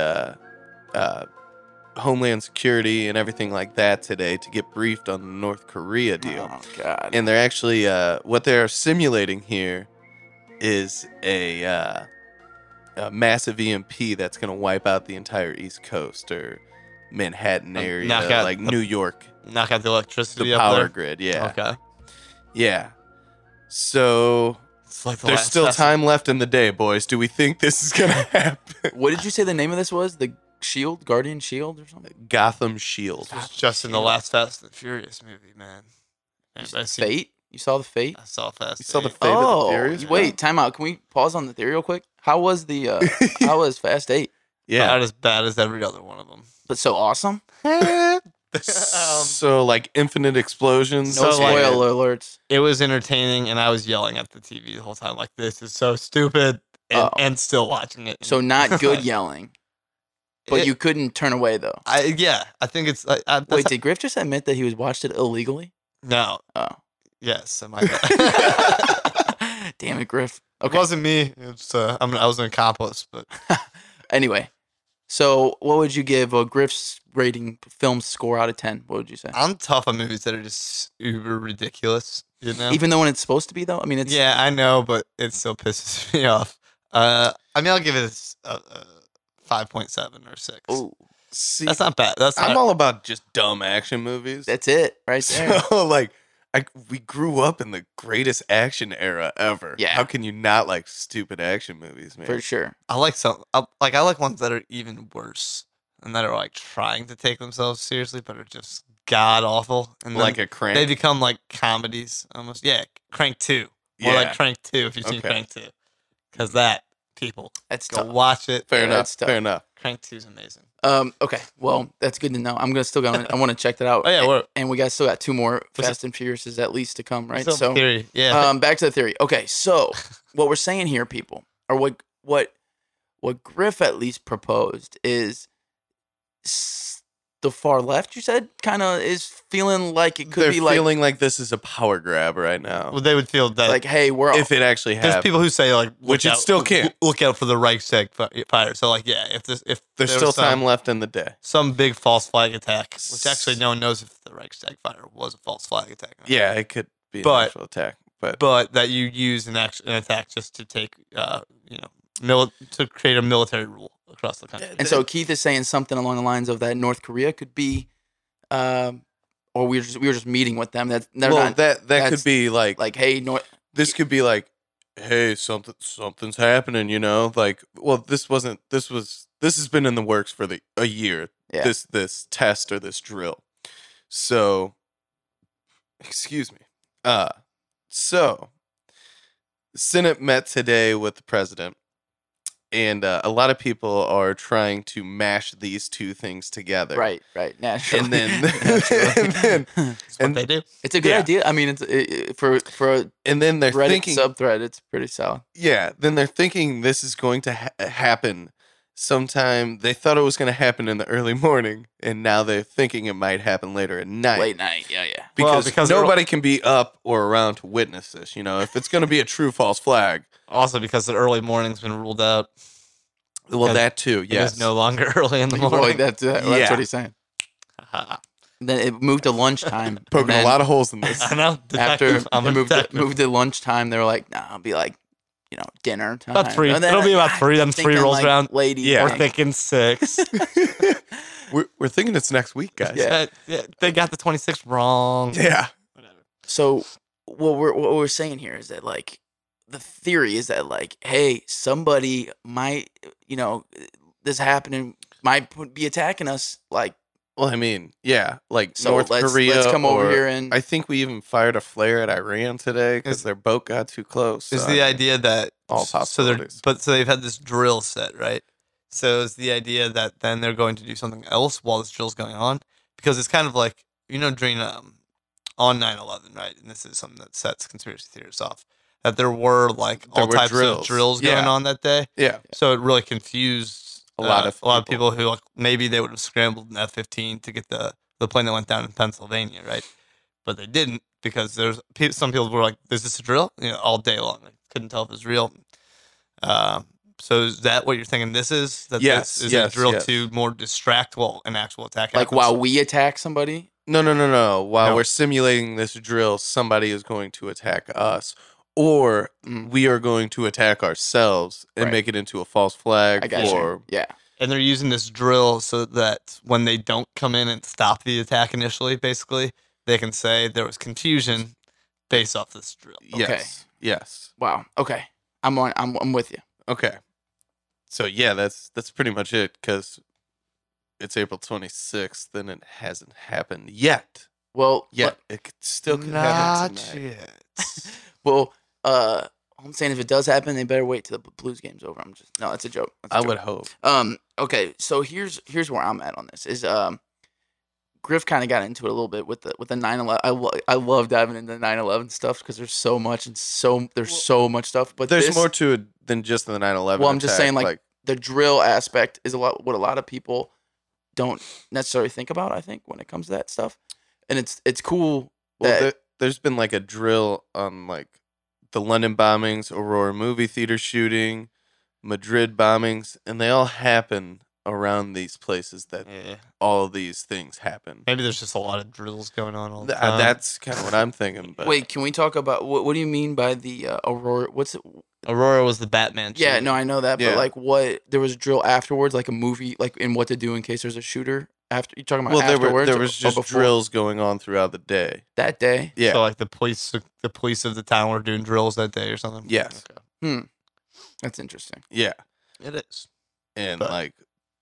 Speaker 3: Homeland Security and everything like that today to get briefed on the North Korea deal.
Speaker 1: Oh God.
Speaker 3: And they're actually what they're simulating here is a massive EMP that's going to wipe out the entire East Coast or Manhattan area,
Speaker 2: knock out
Speaker 3: like
Speaker 2: the-
Speaker 3: New York,
Speaker 2: Knock out the electricity
Speaker 3: the
Speaker 2: up
Speaker 3: power
Speaker 2: there.
Speaker 3: grid. Yeah,
Speaker 2: Okay.
Speaker 3: yeah. So
Speaker 2: It's like the
Speaker 3: there's
Speaker 2: last
Speaker 3: still
Speaker 2: test.
Speaker 3: time left in the day, boys. Do we think this is gonna happen?
Speaker 1: What did you say the name of this was? The Shield, Guardian Shield, or something?
Speaker 3: Gotham Shield.
Speaker 2: Just in the last Fast and Furious movie, man. Anybody seen-
Speaker 1: Fate. You saw the Fate?
Speaker 2: I saw Fast.
Speaker 3: You saw the
Speaker 2: 8.
Speaker 3: Fate of the
Speaker 1: Oh,
Speaker 3: Furious?
Speaker 1: wait, time out. Can we pause on the theory real quick? How was the how was Fast 8?
Speaker 3: Yeah.
Speaker 2: Not as bad as every other one of them.
Speaker 1: But so awesome?
Speaker 3: So like infinite explosions.
Speaker 1: No
Speaker 2: So, like-
Speaker 1: spoiler alerts.
Speaker 2: It was entertaining, and I was yelling at the TV the whole time, like, "This is so stupid," and,
Speaker 1: Oh.
Speaker 2: and still watching it.
Speaker 1: So not good yelling. But
Speaker 2: It-
Speaker 1: you couldn't turn away though.
Speaker 2: I think it's. That's
Speaker 1: Wait, did Griff just admit that he was watched it illegally?
Speaker 2: no,
Speaker 1: Oh.
Speaker 2: yes, am I?
Speaker 1: Damn it, Griff.
Speaker 2: It
Speaker 1: Okay.
Speaker 2: wasn't me. It's I was an accomplice, but
Speaker 1: Anyway, so what would you give Griff's rating film score out of 10? What would you say?
Speaker 2: I'm tough on movies that are just uber ridiculous. You know?
Speaker 1: Even though when it's supposed to be though? I mean, it's
Speaker 2: yeah, I know, but it still pisses me off. I mean, I'll give it a 5.7 or 6.
Speaker 1: Ooh,
Speaker 3: See,
Speaker 2: That's not bad. That's
Speaker 3: I'm
Speaker 2: not,
Speaker 3: all about just dumb action movies.
Speaker 1: that's it right there.
Speaker 3: So like we grew up in the greatest action era ever.
Speaker 1: Yeah.
Speaker 3: How can you not like stupid action movies, man?
Speaker 1: For sure.
Speaker 2: I like some. I like ones that are even worse and that are like trying to take themselves seriously, but are just god awful. And then
Speaker 3: Like a crank.
Speaker 2: they become like comedies almost. Yeah, Crank 2. More
Speaker 3: Yeah.
Speaker 2: like Crank 2 if you've seen
Speaker 3: Okay.
Speaker 2: Crank 2. Because that, people,
Speaker 1: That's
Speaker 2: go
Speaker 1: tough.
Speaker 2: watch it.
Speaker 3: Fair
Speaker 1: Yeah,
Speaker 3: enough.
Speaker 1: that's tough.
Speaker 3: Fair enough.
Speaker 2: Crank 2 is amazing.
Speaker 1: Okay. Well, that's good to know. I'm gonna still go. I want to check that out.
Speaker 2: Oh, yeah, we're-
Speaker 1: and we still got 2 more
Speaker 2: What's
Speaker 1: Fast and Furiouses at least to come, right?
Speaker 2: Still
Speaker 1: So,
Speaker 2: theory. Yeah.
Speaker 1: back to the theory. Okay, so what we're saying here, people, or what Griff at least proposed is the far left. You said kind of is feeling like it could
Speaker 3: They're
Speaker 1: be like
Speaker 3: feeling like this is a power grab right now.
Speaker 2: well, they would feel that.
Speaker 1: like hey, we're
Speaker 3: if it actually
Speaker 2: there's
Speaker 3: happens.
Speaker 2: people who say like,
Speaker 3: Which
Speaker 2: look
Speaker 3: it
Speaker 2: out-
Speaker 3: still can't.
Speaker 2: look out for the Reichstag fire. So like, yeah, if
Speaker 3: There's
Speaker 2: there
Speaker 3: still
Speaker 2: was some-
Speaker 3: time left in the day.
Speaker 2: some big false flag attack, which actually no one knows if the Reichstag fire was a false flag attack. or not.
Speaker 3: Yeah, it could be an
Speaker 2: But-
Speaker 3: actual attack. But
Speaker 2: But that you use an attack just to take, to create a military rule across the country.
Speaker 1: And so Keith is saying something along the lines of that North Korea could be, or we were just meeting with them. That's they're
Speaker 3: well,
Speaker 1: not
Speaker 3: that
Speaker 1: that's
Speaker 3: could be like
Speaker 1: hey North.
Speaker 3: this could be like, hey, something's happening, you know? Like, well, this has been in the works for a year.
Speaker 1: Yeah.
Speaker 3: This test or this drill. So, excuse me. So, the Senate met today with the president, And a lot of people are trying to mash these two things together.
Speaker 1: Right. Naturally.
Speaker 3: And then,
Speaker 2: That's what they do.
Speaker 1: it's a good
Speaker 3: yeah.
Speaker 1: idea. I mean, for a
Speaker 3: and then they're
Speaker 1: Reddit
Speaker 3: thinking,
Speaker 1: subthread, it's pretty solid.
Speaker 3: yeah, then they're thinking this is going to happen sometime. They thought it was going to happen in the early morning, and now they're thinking it might happen later at night.
Speaker 1: Late night, yeah.
Speaker 3: Because nobody can be up or around to witness this. You know, if it's going to be a true false flag.
Speaker 2: Also, because the early morning's been ruled out.
Speaker 3: Well,
Speaker 2: Because
Speaker 3: that too,
Speaker 2: It
Speaker 3: yes.
Speaker 2: is no longer early in the
Speaker 1: Well,
Speaker 2: morning.
Speaker 1: that's
Speaker 3: Yeah.
Speaker 1: what he's saying. Then it moved to lunchtime.
Speaker 3: Poking a lot of holes in this.
Speaker 2: I know.
Speaker 1: After
Speaker 2: Detective. I'm
Speaker 1: they
Speaker 2: a detective.
Speaker 1: moved to lunchtime, they were like, "Nah, it'll be like, dinner time."
Speaker 2: About 3.
Speaker 1: And then,
Speaker 2: It'll be about
Speaker 1: I'm
Speaker 2: 3. Then 3
Speaker 1: thinking,
Speaker 2: rolls
Speaker 1: like,
Speaker 2: around.
Speaker 1: Lady,
Speaker 3: Yeah.
Speaker 2: We're
Speaker 1: thing.
Speaker 2: thinking 6.
Speaker 3: We're thinking it's next week, guys.
Speaker 1: Yeah.
Speaker 2: They got the 26 wrong.
Speaker 3: Yeah.
Speaker 1: So what we're saying here is that like the theory is that like, hey, somebody might, this happening might be attacking us. Like,
Speaker 3: Well, I mean, yeah, like
Speaker 1: so
Speaker 3: North Korea.
Speaker 1: let's come over
Speaker 3: or-
Speaker 1: here and
Speaker 3: I think we even fired a flare at Iran today because their boat got too close.
Speaker 2: Is
Speaker 3: so
Speaker 2: the
Speaker 3: I mean,
Speaker 2: idea that
Speaker 3: all
Speaker 2: so they're
Speaker 3: possibilities.
Speaker 2: so they've had this drill set, right? So is the idea that then they're going to do something else while this drill's going on? Because it's kind of like during on 9/11, right? And this is something that sets conspiracy theorists off. That there were like
Speaker 3: There
Speaker 2: all
Speaker 3: were
Speaker 2: types
Speaker 3: drills.
Speaker 2: of drills
Speaker 3: Yeah.
Speaker 2: going on that day.
Speaker 3: Yeah.
Speaker 2: So it really confused
Speaker 3: A lot of
Speaker 2: people who like, maybe they would have scrambled an F-15 to get the plane that went down in Pennsylvania, right? But they didn't because some people were like, "Is this a drill?" All day long. They couldn't tell if it was real. So is that what you're thinking? This is that
Speaker 3: Yes,
Speaker 2: this is
Speaker 3: yes,
Speaker 2: a drill
Speaker 3: yes.
Speaker 2: to more distract while an actual attack
Speaker 1: like
Speaker 2: happens?
Speaker 1: while we attack somebody.
Speaker 3: No. While
Speaker 2: No.
Speaker 3: we're simulating this drill, somebody is going to attack us, or
Speaker 1: Mm.
Speaker 3: we are going to attack ourselves and
Speaker 1: Right.
Speaker 3: make it into a false flag.
Speaker 1: I got
Speaker 3: or
Speaker 1: you. Yeah.
Speaker 2: And they're using this drill so that when they don't come in and stop the attack initially, basically, they can say there was confusion based off this drill.
Speaker 3: yes, yes.
Speaker 1: Wow. Okay. I'm with you.
Speaker 3: Okay. So yeah, that's pretty much it because it's April 26th and it hasn't happened yet.
Speaker 1: Well,
Speaker 3: It still could
Speaker 2: Not
Speaker 3: happen tonight.
Speaker 2: yet.
Speaker 1: Well, I'm saying if it does happen, they better wait till the Blues game's over. No, that's a joke. That's a
Speaker 3: I
Speaker 1: joke.
Speaker 3: would hope.
Speaker 1: Okay, so here's where I'm at on this. Is Griff kind of got into it a little bit with the 9/11. I love diving into 9/11 stuff because there's so much and there's so much stuff. But
Speaker 3: There's
Speaker 1: this-
Speaker 3: more to it than just the 9/11.
Speaker 1: Well, I'm just
Speaker 3: attack,
Speaker 1: saying like the drill aspect is what a lot of people don't necessarily think about. I think when it comes to that stuff, and it's cool that
Speaker 3: there's been like a drill on like the London bombings, Aurora movie theater shooting, Madrid bombings, and they all happen around these places that
Speaker 2: Yeah.
Speaker 3: all of these things happen.
Speaker 2: Maybe there's just a lot of drills going on all the time.
Speaker 3: That's kind of what I'm thinking. But
Speaker 1: Wait, can we talk about what do you mean by the Aurora? What's it?
Speaker 2: Aurora was the Batman.
Speaker 1: Yeah,
Speaker 2: shooting.
Speaker 1: no, I know that,
Speaker 3: Yeah.
Speaker 1: but like, what? There was a drill afterwards, like a movie, like in what to do in case there's a shooter. After you talking about
Speaker 3: well,
Speaker 1: afterwards,
Speaker 3: there
Speaker 1: or-
Speaker 3: was
Speaker 1: or
Speaker 3: just
Speaker 1: before?
Speaker 3: drills going on throughout the day.
Speaker 1: that day.
Speaker 3: Yeah,
Speaker 2: So like the police of the town were doing drills that day or something.
Speaker 3: Yes.
Speaker 2: Okay.
Speaker 1: That's interesting.
Speaker 3: yeah,
Speaker 2: It is.
Speaker 3: and
Speaker 2: But-
Speaker 3: like,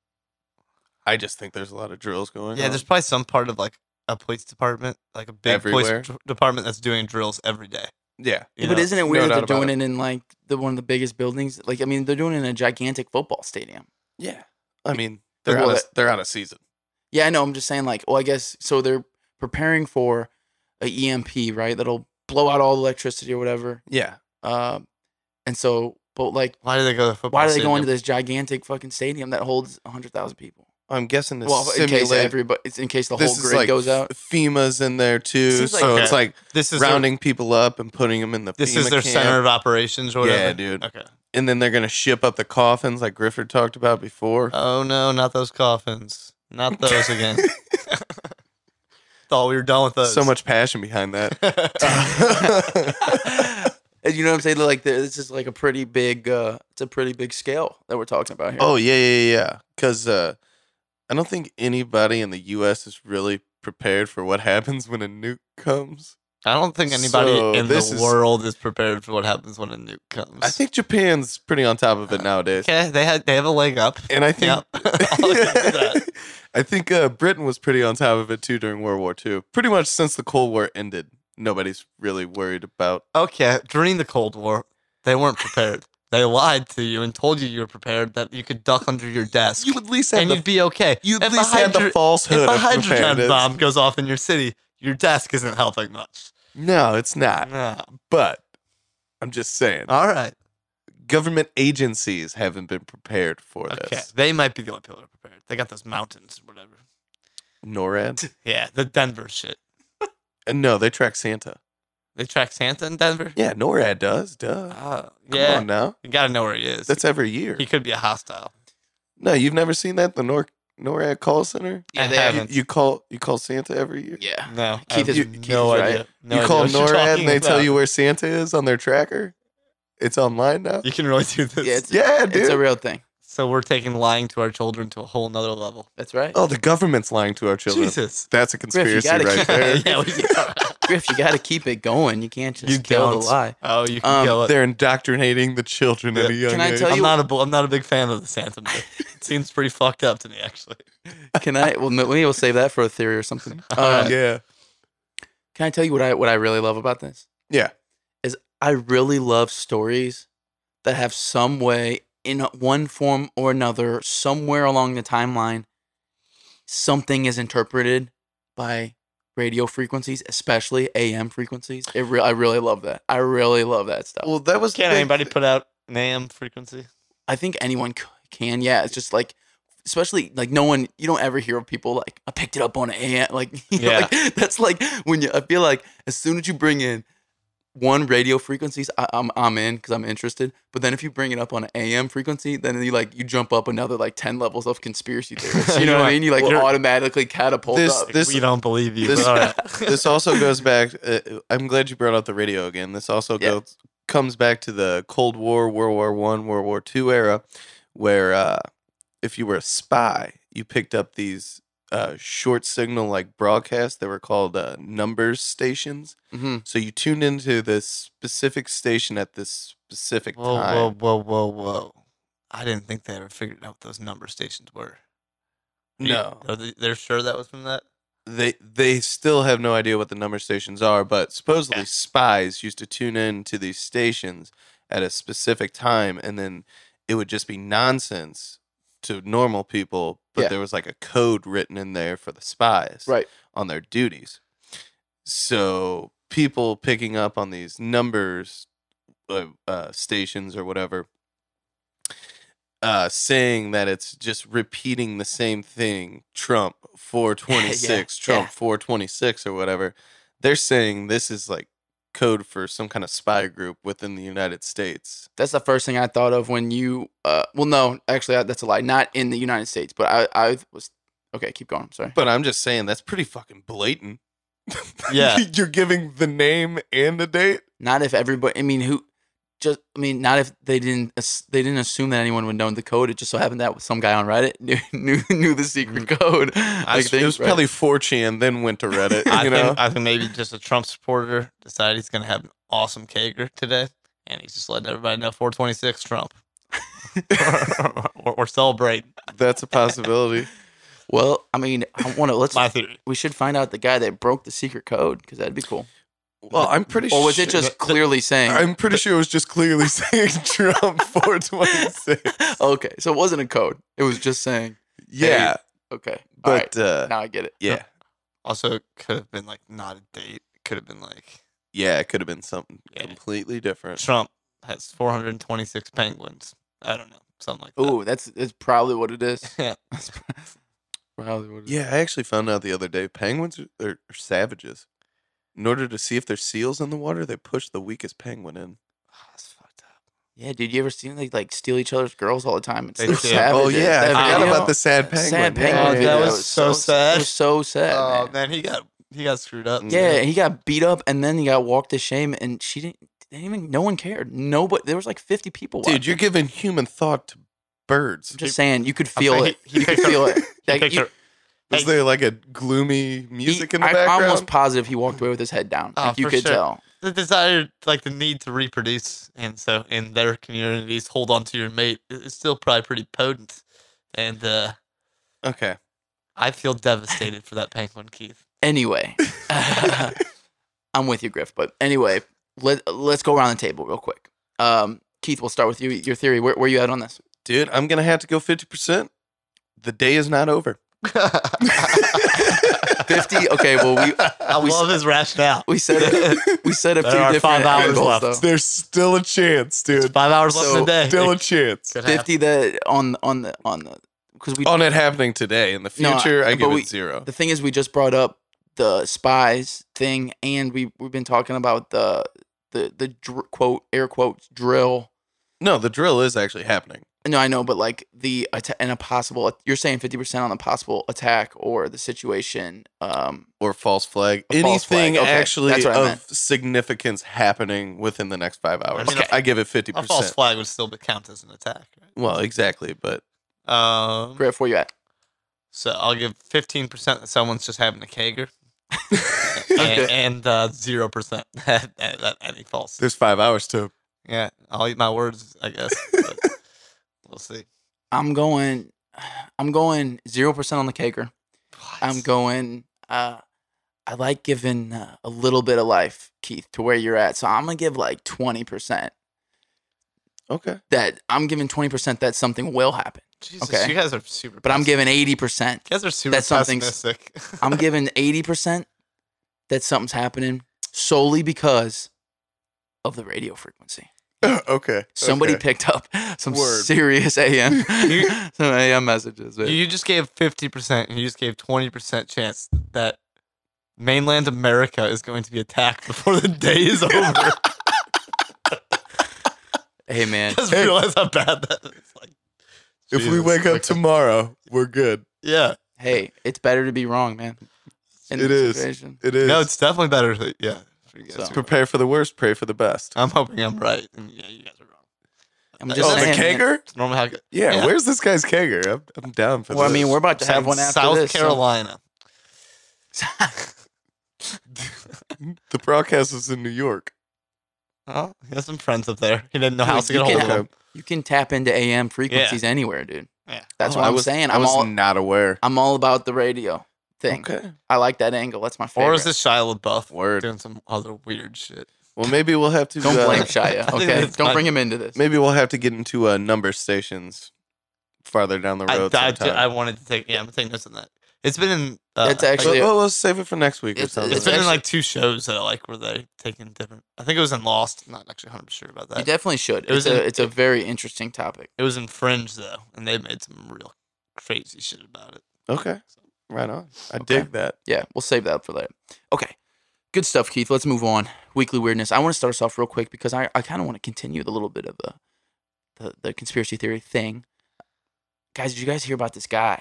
Speaker 3: I just think there's a lot of drills going
Speaker 2: Yeah,
Speaker 3: on.
Speaker 2: there's probably some part of like a police department, like a big
Speaker 3: Everywhere.
Speaker 2: police department that's doing drills every day.
Speaker 3: Yeah,
Speaker 2: you
Speaker 1: But
Speaker 2: know?
Speaker 1: isn't it
Speaker 3: No
Speaker 1: weird that
Speaker 3: doubt
Speaker 1: they're
Speaker 3: about
Speaker 1: doing it in like one of the biggest buildings? Like, I mean, they're doing it in a gigantic football stadium.
Speaker 3: yeah. I mean,
Speaker 1: Well,
Speaker 3: they're out of season.
Speaker 1: Yeah, I know. I'm just saying, like, well, I guess so. They're preparing for a EMP, right? That'll blow out all the electricity or whatever.
Speaker 3: Yeah,
Speaker 1: And so, but like,
Speaker 2: Why do they go to the football?
Speaker 1: why do they go
Speaker 2: stadium?
Speaker 1: into this gigantic fucking stadium that holds 100,000 people?
Speaker 3: I'm guessing to
Speaker 1: Well, in case
Speaker 3: simulate.
Speaker 1: everybody, it's in case the
Speaker 3: This
Speaker 1: whole
Speaker 3: is
Speaker 1: grid
Speaker 3: like
Speaker 1: goes out.
Speaker 3: FEMA's in there too,
Speaker 1: Seems like-
Speaker 3: so
Speaker 2: Okay.
Speaker 3: it's like
Speaker 2: This is
Speaker 3: rounding people up and putting them in the.
Speaker 2: This
Speaker 3: FEMA
Speaker 2: is their
Speaker 3: camp.
Speaker 2: center of operations or whatever.
Speaker 3: Yeah, dude.
Speaker 2: Okay.
Speaker 3: And then they're gonna ship up the coffins like Grifford talked about before.
Speaker 2: Oh no, not those coffins. Not those again. Thought we were done with those.
Speaker 3: So much passion behind that.
Speaker 1: And you know what I'm saying? Like, this is like a pretty big. It's a pretty big scale that we're talking about here.
Speaker 3: Oh yeah. Because I don't think anybody in the U.S. is really prepared for what happens when a nuke comes.
Speaker 2: I don't think anybody
Speaker 3: So
Speaker 2: in the
Speaker 3: this is-
Speaker 2: world is prepared for what happens when a nuke comes.
Speaker 3: I think Japan's pretty on top of it nowadays.
Speaker 2: Okay, they have a leg up.
Speaker 3: And I think
Speaker 2: Yep. I'll give you that.
Speaker 3: I think Britain was pretty on top of it too during World War II. Pretty much since the Cold War ended, nobody's really worried about.
Speaker 2: Okay, during the Cold War, they weren't prepared. They lied to you and told you were prepared, that you could duck under your desk
Speaker 3: You at least had
Speaker 2: and you'd be okay.
Speaker 3: you at
Speaker 2: If a
Speaker 3: least had the
Speaker 2: hydro-
Speaker 3: falsehood
Speaker 2: If a
Speaker 3: of
Speaker 2: hydrogen
Speaker 3: preparedness.
Speaker 2: bomb goes off in your city, your desk isn't helping much.
Speaker 3: No, it's not.
Speaker 2: No.
Speaker 3: But I'm just saying,
Speaker 2: All right.
Speaker 3: government agencies haven't been prepared for
Speaker 2: Okay.
Speaker 3: this.
Speaker 2: They might be the only people that are prepared. They got those mountains or whatever.
Speaker 3: NORAD?
Speaker 2: Yeah, the Denver shit.
Speaker 3: No, they track Santa.
Speaker 2: They track Santa in Denver?
Speaker 3: Yeah, NORAD does. Duh.
Speaker 2: Oh,
Speaker 3: Come
Speaker 2: yeah.
Speaker 3: on now.
Speaker 2: You gotta know where he is.
Speaker 3: That's every year.
Speaker 2: He could be a hostile.
Speaker 3: No, you've never seen that? The NORAD call center?
Speaker 1: Yeah,
Speaker 2: I
Speaker 1: they
Speaker 2: haven't.
Speaker 3: You call Santa every year?
Speaker 1: Yeah.
Speaker 2: No.
Speaker 1: Keith
Speaker 2: I
Speaker 1: is-
Speaker 2: have
Speaker 1: Keith
Speaker 2: no
Speaker 1: is
Speaker 2: idea.
Speaker 1: right.
Speaker 2: No
Speaker 3: You
Speaker 2: idea
Speaker 3: call
Speaker 2: what you're
Speaker 3: NORAD
Speaker 2: talking
Speaker 3: and they tell
Speaker 2: about.
Speaker 3: you where Santa is on their tracker? It's online now?
Speaker 2: You can really do this.
Speaker 1: Yeah, it's,
Speaker 3: Yeah, dude.
Speaker 1: it's a real thing.
Speaker 2: So we're taking lying to our children to a whole nother level.
Speaker 1: That's right.
Speaker 3: Oh, the government's lying to our children.
Speaker 2: Jesus.
Speaker 3: That's a conspiracy
Speaker 1: gotta
Speaker 3: right
Speaker 1: keep-
Speaker 3: there.
Speaker 2: Yeah, we
Speaker 1: Griff, you got to keep it going. You can't just
Speaker 2: You
Speaker 1: kill
Speaker 2: don't.
Speaker 1: the lie.
Speaker 2: Oh, you can kill it.
Speaker 3: They're indoctrinating the children at a young
Speaker 1: Can I
Speaker 3: age.
Speaker 1: tell you-
Speaker 2: I'm not a big fan of the Santa myth. It seems pretty fucked up to me, actually.
Speaker 1: Can I? Well, maybe we'll save that for a theory or something.
Speaker 3: Yeah.
Speaker 1: Can I tell you what I really love about this?
Speaker 3: Yeah.
Speaker 1: Is I really love stories that have some way, in one form or another, somewhere along the timeline, something is interpreted by radio frequencies, especially AM frequencies. I really love that. I really love that stuff.
Speaker 3: Well, that was
Speaker 2: Can
Speaker 3: the-
Speaker 2: anybody put out an AM frequency?
Speaker 1: I think anyone can. Yeah, it's just like, especially like no one. You don't ever hear of people like I picked it up on an AM. Like, you know,
Speaker 2: Yeah.
Speaker 1: like, that's like when you. I feel like as soon as you bring in one radio frequencies, I'm in because I'm interested. But then if you bring it up on an AM frequency, then you jump up another like 10 levels of conspiracy theories. You know what I mean? You like
Speaker 2: You're-
Speaker 1: automatically catapult
Speaker 3: This-
Speaker 1: up.
Speaker 3: this-
Speaker 2: We don't believe you.
Speaker 3: this-
Speaker 2: but all right.
Speaker 3: This also goes back. I'm glad you brought up the radio again. This also
Speaker 1: Yeah.
Speaker 3: comes back to the Cold War, World War I, World War II era, where if you were a spy, you picked up these short signal like broadcasts that were called numbers stations.
Speaker 1: hmm
Speaker 3: So you tuned into this specific station at this specific
Speaker 2: Whoa,
Speaker 3: time.
Speaker 2: whoa. I didn't think they ever figured out what those number stations were.
Speaker 3: No,
Speaker 2: They're sure that was from that?
Speaker 3: they still have no idea what the number stations are, but supposedly
Speaker 2: Okay.
Speaker 3: spies used to tune in to these stations at a specific time, and then it would just be nonsense to normal people, but
Speaker 1: Yeah.
Speaker 3: there was like a code written in there for the spies
Speaker 1: Right.
Speaker 3: on their duties. So people picking up on these numbers stations or whatever, saying that it's just repeating the same thing, Trump 426,
Speaker 1: Yeah,
Speaker 3: Trump
Speaker 1: yeah.
Speaker 3: 426 or whatever. They're saying this is like code for some kind of spy group within the United States.
Speaker 1: That's the first thing I thought of when you. Well, no, actually, that's a lie. Not in the United States, but I was. Okay, keep going. I'm sorry.
Speaker 3: But I'm just saying that's pretty fucking blatant.
Speaker 2: Yeah.
Speaker 3: You're giving the name and the date.
Speaker 1: Not if everybody. I mean, who? Just. I mean, not if they didn't. They didn't assume that anyone would know the code. It just so happened that some guy on Reddit knew the secret code. I think
Speaker 3: It was
Speaker 1: right?
Speaker 3: probably 4chan, then went to Reddit.
Speaker 2: I
Speaker 3: You know,
Speaker 2: think maybe just a Trump supporter decided he's going to have an awesome Kager today, and he's just letting everybody know 426 Trump. or celebrate.
Speaker 3: that's a possibility.
Speaker 1: Well, I mean, I want to. Let's.
Speaker 2: My theory.
Speaker 1: We should find out the guy that broke the secret code because that'd be cool.
Speaker 3: Well, I'm pretty sure.
Speaker 1: Or was it just clearly saying?
Speaker 3: I'm pretty sure it was just clearly saying Trump 426.
Speaker 1: Okay, so it wasn't a code. It was just saying.
Speaker 3: Yeah,
Speaker 1: Okay, all right.
Speaker 3: but
Speaker 1: Now I get it.
Speaker 3: yeah,
Speaker 2: Also, it could have been like not a date. It could have been like
Speaker 3: yeah, it could have been something
Speaker 2: Yeah.
Speaker 3: completely different.
Speaker 2: Trump has 426 penguins. I don't know. Something like that.
Speaker 1: Ooh, that's probably what it is.
Speaker 2: Yeah.
Speaker 1: That's probably what it is.
Speaker 3: Yeah, I actually found out the other day penguins are savages. In order to see if there's seals in the water, they push the weakest penguin in.
Speaker 2: That's fucked up.
Speaker 1: Yeah, dude, you ever seen they like steal each other's girls all the time?
Speaker 2: They
Speaker 1: They're
Speaker 2: do.
Speaker 1: savages.
Speaker 3: Oh yeah, I
Speaker 1: That
Speaker 3: forgot
Speaker 1: video?
Speaker 3: about the sad penguin.
Speaker 1: Sad
Speaker 3: Yeah.
Speaker 1: penguin.
Speaker 2: Oh,
Speaker 1: video.
Speaker 2: that
Speaker 1: It
Speaker 2: was so sad.
Speaker 1: It was so sad.
Speaker 2: Oh
Speaker 1: man.
Speaker 2: man, he got screwed up.
Speaker 1: Yeah, he got beat up and then he got walked to shame, and she didn't. They didn't even. No one cared. Nobody. There was like 50 people.
Speaker 3: Dude,
Speaker 1: watching.
Speaker 3: you're giving human thought to birds.
Speaker 1: I'm just saying, you could feel
Speaker 2: saying
Speaker 1: it.
Speaker 2: he
Speaker 1: You could
Speaker 2: picked
Speaker 1: feel
Speaker 2: her-
Speaker 1: it. Like,
Speaker 2: Picked
Speaker 1: you-
Speaker 2: her-
Speaker 3: Was
Speaker 2: Hey,
Speaker 3: there like a gloomy music in the
Speaker 1: I'm
Speaker 3: background?
Speaker 1: almost positive he walked away with his head down.
Speaker 2: Oh,
Speaker 1: Like, you
Speaker 2: for
Speaker 1: could
Speaker 2: sure.
Speaker 1: tell.
Speaker 2: the desire, like the need to reproduce, and so in their communities, hold on to your mate is still probably pretty potent. And
Speaker 3: Okay.
Speaker 2: I feel devastated for that penguin, Keith.
Speaker 1: Anyway, I'm with you, Griff. But anyway, let's go around the table real quick. Keith, we'll start with you. Your theory. Where you at on this?
Speaker 3: Dude, I'm going to have to go 50%. The day is not over.
Speaker 1: 50. Okay, well
Speaker 2: I love his rationale.
Speaker 1: we said a
Speaker 2: There
Speaker 1: few
Speaker 2: are
Speaker 1: different
Speaker 2: 5 hours
Speaker 1: angles,
Speaker 2: left.
Speaker 1: though.
Speaker 3: There's still a chance, dude.
Speaker 2: 5 hours left in
Speaker 1: So,
Speaker 2: the day.
Speaker 3: Still a chance.
Speaker 2: Could happen.
Speaker 1: 50 that on the because we
Speaker 3: On it happening today. In the
Speaker 1: No,
Speaker 3: future, I
Speaker 1: but
Speaker 3: give it 0.
Speaker 1: the thing is we just brought up the spies thing, and we've been talking about the quote air quotes drill.
Speaker 3: No, the drill is actually happening.
Speaker 1: No, I know, but like and a possible. You're saying 50% on the possible attack or the situation.
Speaker 3: Or false flag.
Speaker 1: A false
Speaker 3: Anything
Speaker 1: flag. Okay,
Speaker 3: actually
Speaker 1: that's what I
Speaker 3: of
Speaker 1: meant.
Speaker 3: significance happening within the next 5 hours.
Speaker 2: I mean,
Speaker 3: I give it 50%.
Speaker 2: A false flag would still count as an attack. Right?
Speaker 3: Well, exactly, but
Speaker 1: Griff, where you at?
Speaker 2: So I'll give 15% that someone's just having a kegger, and 0% that any false.
Speaker 3: there's 5 hours to.
Speaker 2: Yeah, I'll eat my words, I guess. But we'll see.
Speaker 1: I'm going 0% on the caker. I'm going. I like giving a little bit of life, Keith, to where you're at. So I'm gonna give like 20%.
Speaker 3: Okay.
Speaker 1: That I'm giving 20% that something will happen.
Speaker 2: Jesus,
Speaker 1: Okay.
Speaker 2: you guys are super.
Speaker 1: But I'm
Speaker 2: pessimistic.
Speaker 1: giving 80%.
Speaker 2: You guys are super
Speaker 1: that something's-
Speaker 2: pessimistic.
Speaker 1: I'm giving 80% that something's happening solely because of the radio frequency.
Speaker 3: Okay.
Speaker 1: Somebody
Speaker 3: okay.
Speaker 1: picked up some
Speaker 3: Word.
Speaker 1: serious AM, some AM messages. man.
Speaker 2: You just gave 50%, and you just gave 20% chance that mainland America is going to be attacked before the day is over.
Speaker 1: Hey man,
Speaker 2: Just realize how bad that is. Like,
Speaker 3: If we
Speaker 2: Jesus,
Speaker 3: wake up
Speaker 2: like,
Speaker 3: tomorrow, we're good.
Speaker 2: yeah,
Speaker 1: hey, it's better to be wrong, man. In
Speaker 3: It
Speaker 1: this
Speaker 3: is.
Speaker 1: situation.
Speaker 3: It is.
Speaker 2: no, it's definitely better. Yeah, for you guys.
Speaker 1: So-
Speaker 3: Prepare for the worst, pray for the best.
Speaker 2: I'm hoping I'm right, and yeah, you guys are wrong.
Speaker 1: I'm
Speaker 2: Oh,
Speaker 1: just
Speaker 3: Oh, the
Speaker 1: saying, man.
Speaker 3: kegger?
Speaker 2: It's normally how it goes.
Speaker 3: Yeah,
Speaker 2: Yeah.
Speaker 3: where's this guy's kegger? I'm down for
Speaker 1: Well, I
Speaker 3: this.
Speaker 1: mean, we're about to have
Speaker 2: In
Speaker 1: one after
Speaker 2: South
Speaker 1: this. so-
Speaker 2: Carolina.
Speaker 3: The broadcast was in New York.
Speaker 2: Oh, he has some friends up there. He didn't know how
Speaker 1: Dude,
Speaker 2: to get a
Speaker 1: you
Speaker 2: hold of
Speaker 1: can-
Speaker 2: them.
Speaker 1: You can tap into AM frequencies anywhere, dude.
Speaker 2: Yeah.
Speaker 1: That's
Speaker 3: Oh,
Speaker 1: what
Speaker 3: I
Speaker 1: I'm
Speaker 3: was-
Speaker 1: saying.
Speaker 3: I was not aware.
Speaker 1: I'm all about the radio thing.
Speaker 3: Okay.
Speaker 1: I like that angle. That's my favorite.
Speaker 2: Or is this Shia LaBeouf
Speaker 3: Word.
Speaker 2: doing some other weird shit?
Speaker 3: Well, maybe we'll have to.
Speaker 1: Don't blame
Speaker 2: I
Speaker 1: Shia.
Speaker 2: think
Speaker 1: Okay,
Speaker 2: that's
Speaker 1: don't
Speaker 2: fine.
Speaker 1: bring him into this.
Speaker 3: Maybe we'll have to get into number stations farther down the road. sometime.
Speaker 2: I wanted to take. Yeah, I'm taking notes on that. It's been in.
Speaker 1: It's actually-
Speaker 3: Well, let's save it for next week or
Speaker 1: It's-
Speaker 3: something.
Speaker 2: It's been in
Speaker 1: actually-
Speaker 2: like 2 shows that I like where they taking different. I think it was in Lost. I'm not actually 100% sure about
Speaker 1: You
Speaker 2: that.
Speaker 1: definitely should.
Speaker 2: It was
Speaker 1: It's a very interesting topic.
Speaker 2: It was in Fringe though, and they made some real crazy shit about it.
Speaker 3: Okay. Right on. I
Speaker 1: Okay.
Speaker 3: dig that.
Speaker 1: Yeah, we'll save that for later. Okay. Good stuff, Keith. Let's move on. Weekly weirdness. I want to start us off real quick because I kind of want to continue the little bit of the conspiracy theory thing. Guys, did you guys hear about this guy?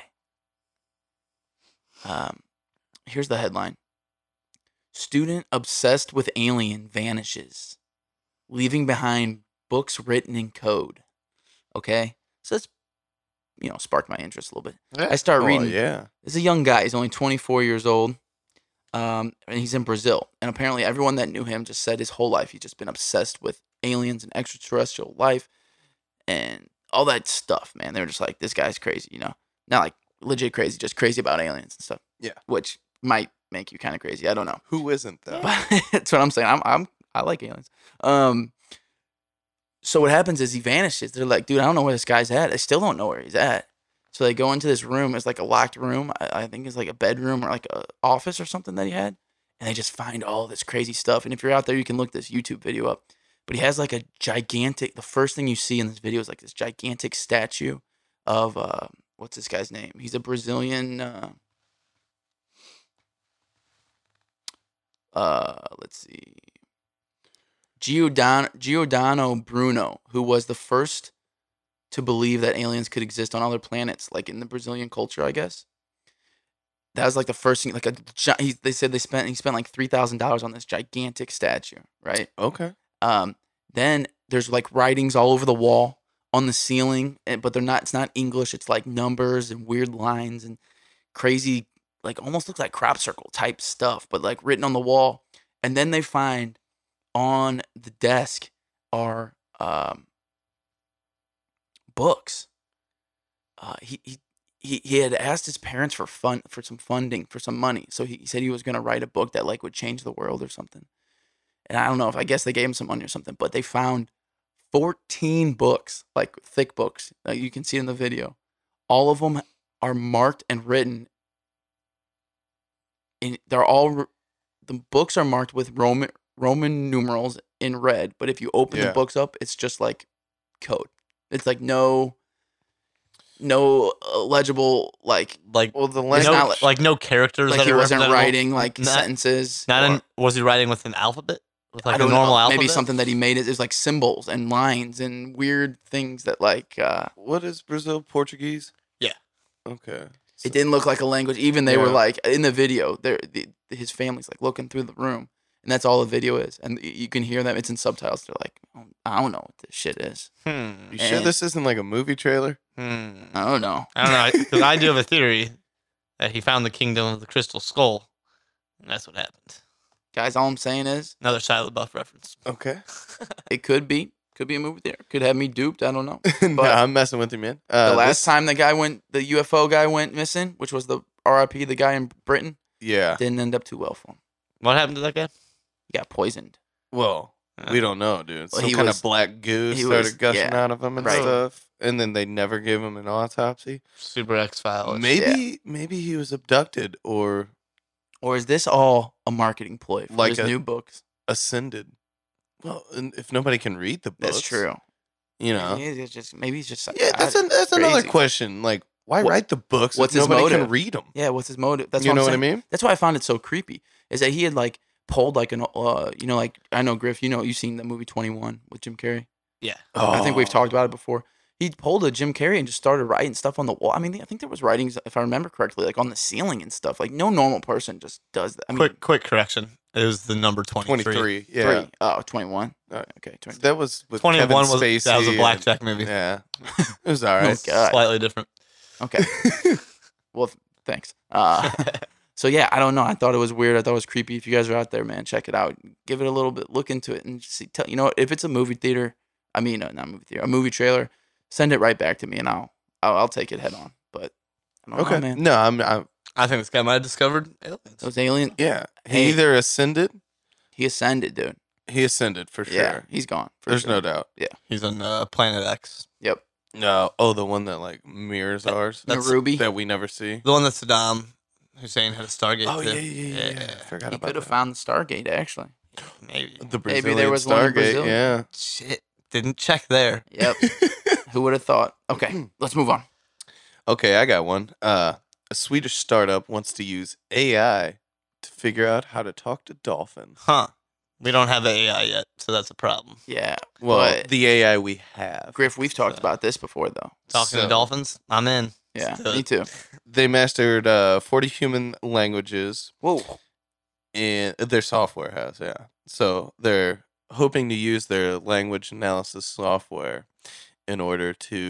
Speaker 1: Here's the headline. Student obsessed with alien vanishes, leaving behind books written in code. Okay? So that's, sparked my interest a little bit. I start
Speaker 3: Oh,
Speaker 1: reading.
Speaker 3: yeah.
Speaker 1: It's a young guy. He's only 24 years old. And he's in Brazil. And apparently everyone that knew him just said his whole life he's just been obsessed with aliens and extraterrestrial life and all that stuff, man. They were just like, this guy's crazy, Not like legit crazy, just crazy about aliens and stuff.
Speaker 3: Yeah.
Speaker 1: Which might make you kind of crazy. I don't know.
Speaker 3: Who isn't though?
Speaker 1: But that's what I'm saying. I like aliens. So what happens is he vanishes. They're like, dude, I don't know where this guy's at. I still don't know where he's at. So they go into this room. It's like a locked room. I think it's like a bedroom or like a office or something that he had. And they just find all this crazy stuff. And if you're out there, you can look this YouTube video up. But he has like a gigantic, the first thing you see in this video is like this gigantic statue of, what's this guy's name? He's a Brazilian, let's see. Giordano Bruno, who was the first to believe that aliens could exist on other planets, like in the Brazilian culture, I guess. That was like the first thing. Like they said he spent like $3,000 on this gigantic statue, right?
Speaker 3: Okay.
Speaker 1: Then there's like writings all over the wall on the ceiling, but they're not. It's not English. It's like numbers and weird lines and crazy, like almost looks like crop circle type stuff, but like written on the wall. And then they find on the desk are books. He had asked his parents for some funding, for some money. So he said he was going to write a book that like would change the world or something. And I don't know if, I guess they gave him some money or something, but they found 14 books, like thick books. You can see in the video. All of them are marked and written. The books are marked with Roman numerals in red, but if you open the books up, it's just like code. It's like no legible
Speaker 3: Well, the
Speaker 1: It's
Speaker 2: no,
Speaker 1: not
Speaker 3: language.
Speaker 2: like no characters.
Speaker 1: like
Speaker 2: that
Speaker 1: he
Speaker 2: are
Speaker 1: wasn't
Speaker 2: representable?
Speaker 1: writing like sentences.
Speaker 2: Was he writing with an alphabet? With like
Speaker 1: I
Speaker 2: a
Speaker 1: don't
Speaker 2: normal
Speaker 1: know.
Speaker 2: alphabet?
Speaker 1: Maybe something that he made is like symbols and lines and weird things that like
Speaker 3: What is Brazil? Portuguese?
Speaker 2: Yeah.
Speaker 3: Okay.
Speaker 1: it didn't look like a language. Even they were
Speaker 3: Yeah.
Speaker 1: like in the video, his family's like looking through the room, and that's all the video is, and you can hear them. It's in subtitles. They're like, I don't know what this shit is.
Speaker 3: You sure
Speaker 1: And-
Speaker 3: this isn't like a movie trailer?
Speaker 1: I don't know.
Speaker 2: I don't know, because I do have a theory that he found the kingdom of the crystal skull, and that's what happened.
Speaker 1: Guys, all I'm saying is
Speaker 2: Another Shia LaBeouf reference.
Speaker 3: Okay.
Speaker 1: it could be a movie theater. Could have me duped. I don't know.
Speaker 3: No,
Speaker 1: But
Speaker 3: I'm messing with you, man.
Speaker 1: the last
Speaker 3: this-
Speaker 1: time the UFO guy went missing, which was the RIP, the guy in Britain,
Speaker 3: Yeah.
Speaker 1: didn't end up too well for him.
Speaker 2: What happened to that guy?
Speaker 1: He got poisoned.
Speaker 3: Well, we don't know, dude.
Speaker 1: Well,
Speaker 3: Some
Speaker 1: he
Speaker 3: kind
Speaker 1: was-
Speaker 3: of black goo
Speaker 1: he
Speaker 3: started
Speaker 1: was-
Speaker 3: gushing
Speaker 1: yeah,
Speaker 3: out of him and
Speaker 1: right.
Speaker 3: stuff, and then they never gave him an autopsy.
Speaker 2: Super X-Files.
Speaker 3: Maybe he was abducted or
Speaker 1: Or is this all a marketing ploy for
Speaker 3: Like
Speaker 1: his
Speaker 3: a-
Speaker 1: new books?
Speaker 3: ascended. Well, and if nobody can read the books,
Speaker 1: That's true.
Speaker 3: You know.
Speaker 1: Maybe he's just
Speaker 3: Yeah, that's another
Speaker 1: crazy.
Speaker 3: question. Like, why
Speaker 1: What-
Speaker 3: write the books
Speaker 1: what's
Speaker 3: if
Speaker 1: his
Speaker 3: nobody can
Speaker 1: motive?
Speaker 3: read them?
Speaker 1: Yeah, what's his motive? That's
Speaker 3: You
Speaker 1: what
Speaker 3: know
Speaker 1: I'm
Speaker 3: what I
Speaker 1: saying.
Speaker 3: mean?
Speaker 1: That's why I found it so creepy. Is that he had like pulled like an like I know Griff, you've seen the movie 21 with Jim Carrey.
Speaker 2: Yeah.
Speaker 1: I think we've
Speaker 3: Oh.
Speaker 1: talked about it before. He pulled a Jim Carrey and just started writing stuff on the wall. I mean, I think there was writings, if I remember correctly, like on the ceiling and stuff. Like no normal person just does that. I mean,
Speaker 2: Quick correction. It was the number 23.
Speaker 3: 23. Yeah.
Speaker 1: 3. Oh, 21.
Speaker 3: Uh,
Speaker 1: Okay, 23.
Speaker 3: That was with
Speaker 2: 21
Speaker 3: Kevin
Speaker 2: was
Speaker 3: Spacey.
Speaker 2: that was a
Speaker 3: and-
Speaker 2: blackjack movie.
Speaker 3: Yeah. It was all right.
Speaker 1: God.
Speaker 2: Slightly different.
Speaker 1: Okay. Well, thanks. So yeah, I don't know. I thought it was weird. I thought it was creepy. If you guys are out there, man, check it out. Give it a little bit, look into it, and see. You know what? If it's a movie theater, I mean, not movie theater, a movie trailer, send it right back to me, and I'll take it head on. But I don't know,
Speaker 3: Okay.
Speaker 1: man.
Speaker 3: No, I'm
Speaker 2: I think this guy might have discovered aliens.
Speaker 1: Those aliens,
Speaker 3: yeah. He
Speaker 1: Hey.
Speaker 3: either ascended,
Speaker 1: he ascended, dude.
Speaker 3: he ascended for sure.
Speaker 1: Yeah, he's gone. For
Speaker 3: There's
Speaker 1: sure.
Speaker 3: no doubt.
Speaker 2: He's on Planet X.
Speaker 1: Yep.
Speaker 3: No. Oh, the one that like mirrors ours
Speaker 2: That's-
Speaker 1: Ruby.
Speaker 3: that we never see.
Speaker 2: The one that Saddam Hussein had a Stargate
Speaker 3: Oh
Speaker 2: to.
Speaker 3: yeah. I forgot
Speaker 1: He
Speaker 3: about
Speaker 1: could have
Speaker 3: that.
Speaker 1: found the Stargate actually.
Speaker 2: Maybe.
Speaker 3: The
Speaker 1: Maybe
Speaker 3: Brazilian
Speaker 1: there was one in
Speaker 3: Stargate.
Speaker 1: Brazil.
Speaker 3: Yeah.
Speaker 2: Shit. Didn't check there.
Speaker 1: Yep. Who would have thought? Okay, let's move on.
Speaker 3: Okay, I got one. A Swedish startup wants to use AI to figure out how to talk to dolphins.
Speaker 2: Huh. We don't have AI yet, so that's a problem.
Speaker 1: Yeah.
Speaker 3: Well,
Speaker 1: but
Speaker 3: the AI we have.
Speaker 1: Griff, we've talked
Speaker 2: So-
Speaker 1: about this before, though.
Speaker 2: Talking
Speaker 3: So-
Speaker 2: to dolphins, I'm in.
Speaker 1: Yeah,
Speaker 2: Let's do
Speaker 1: me
Speaker 2: it.
Speaker 1: too.
Speaker 3: They mastered 40 human languages,
Speaker 1: Whoa.
Speaker 3: and their software has, yeah. So they're hoping to use their language analysis software in order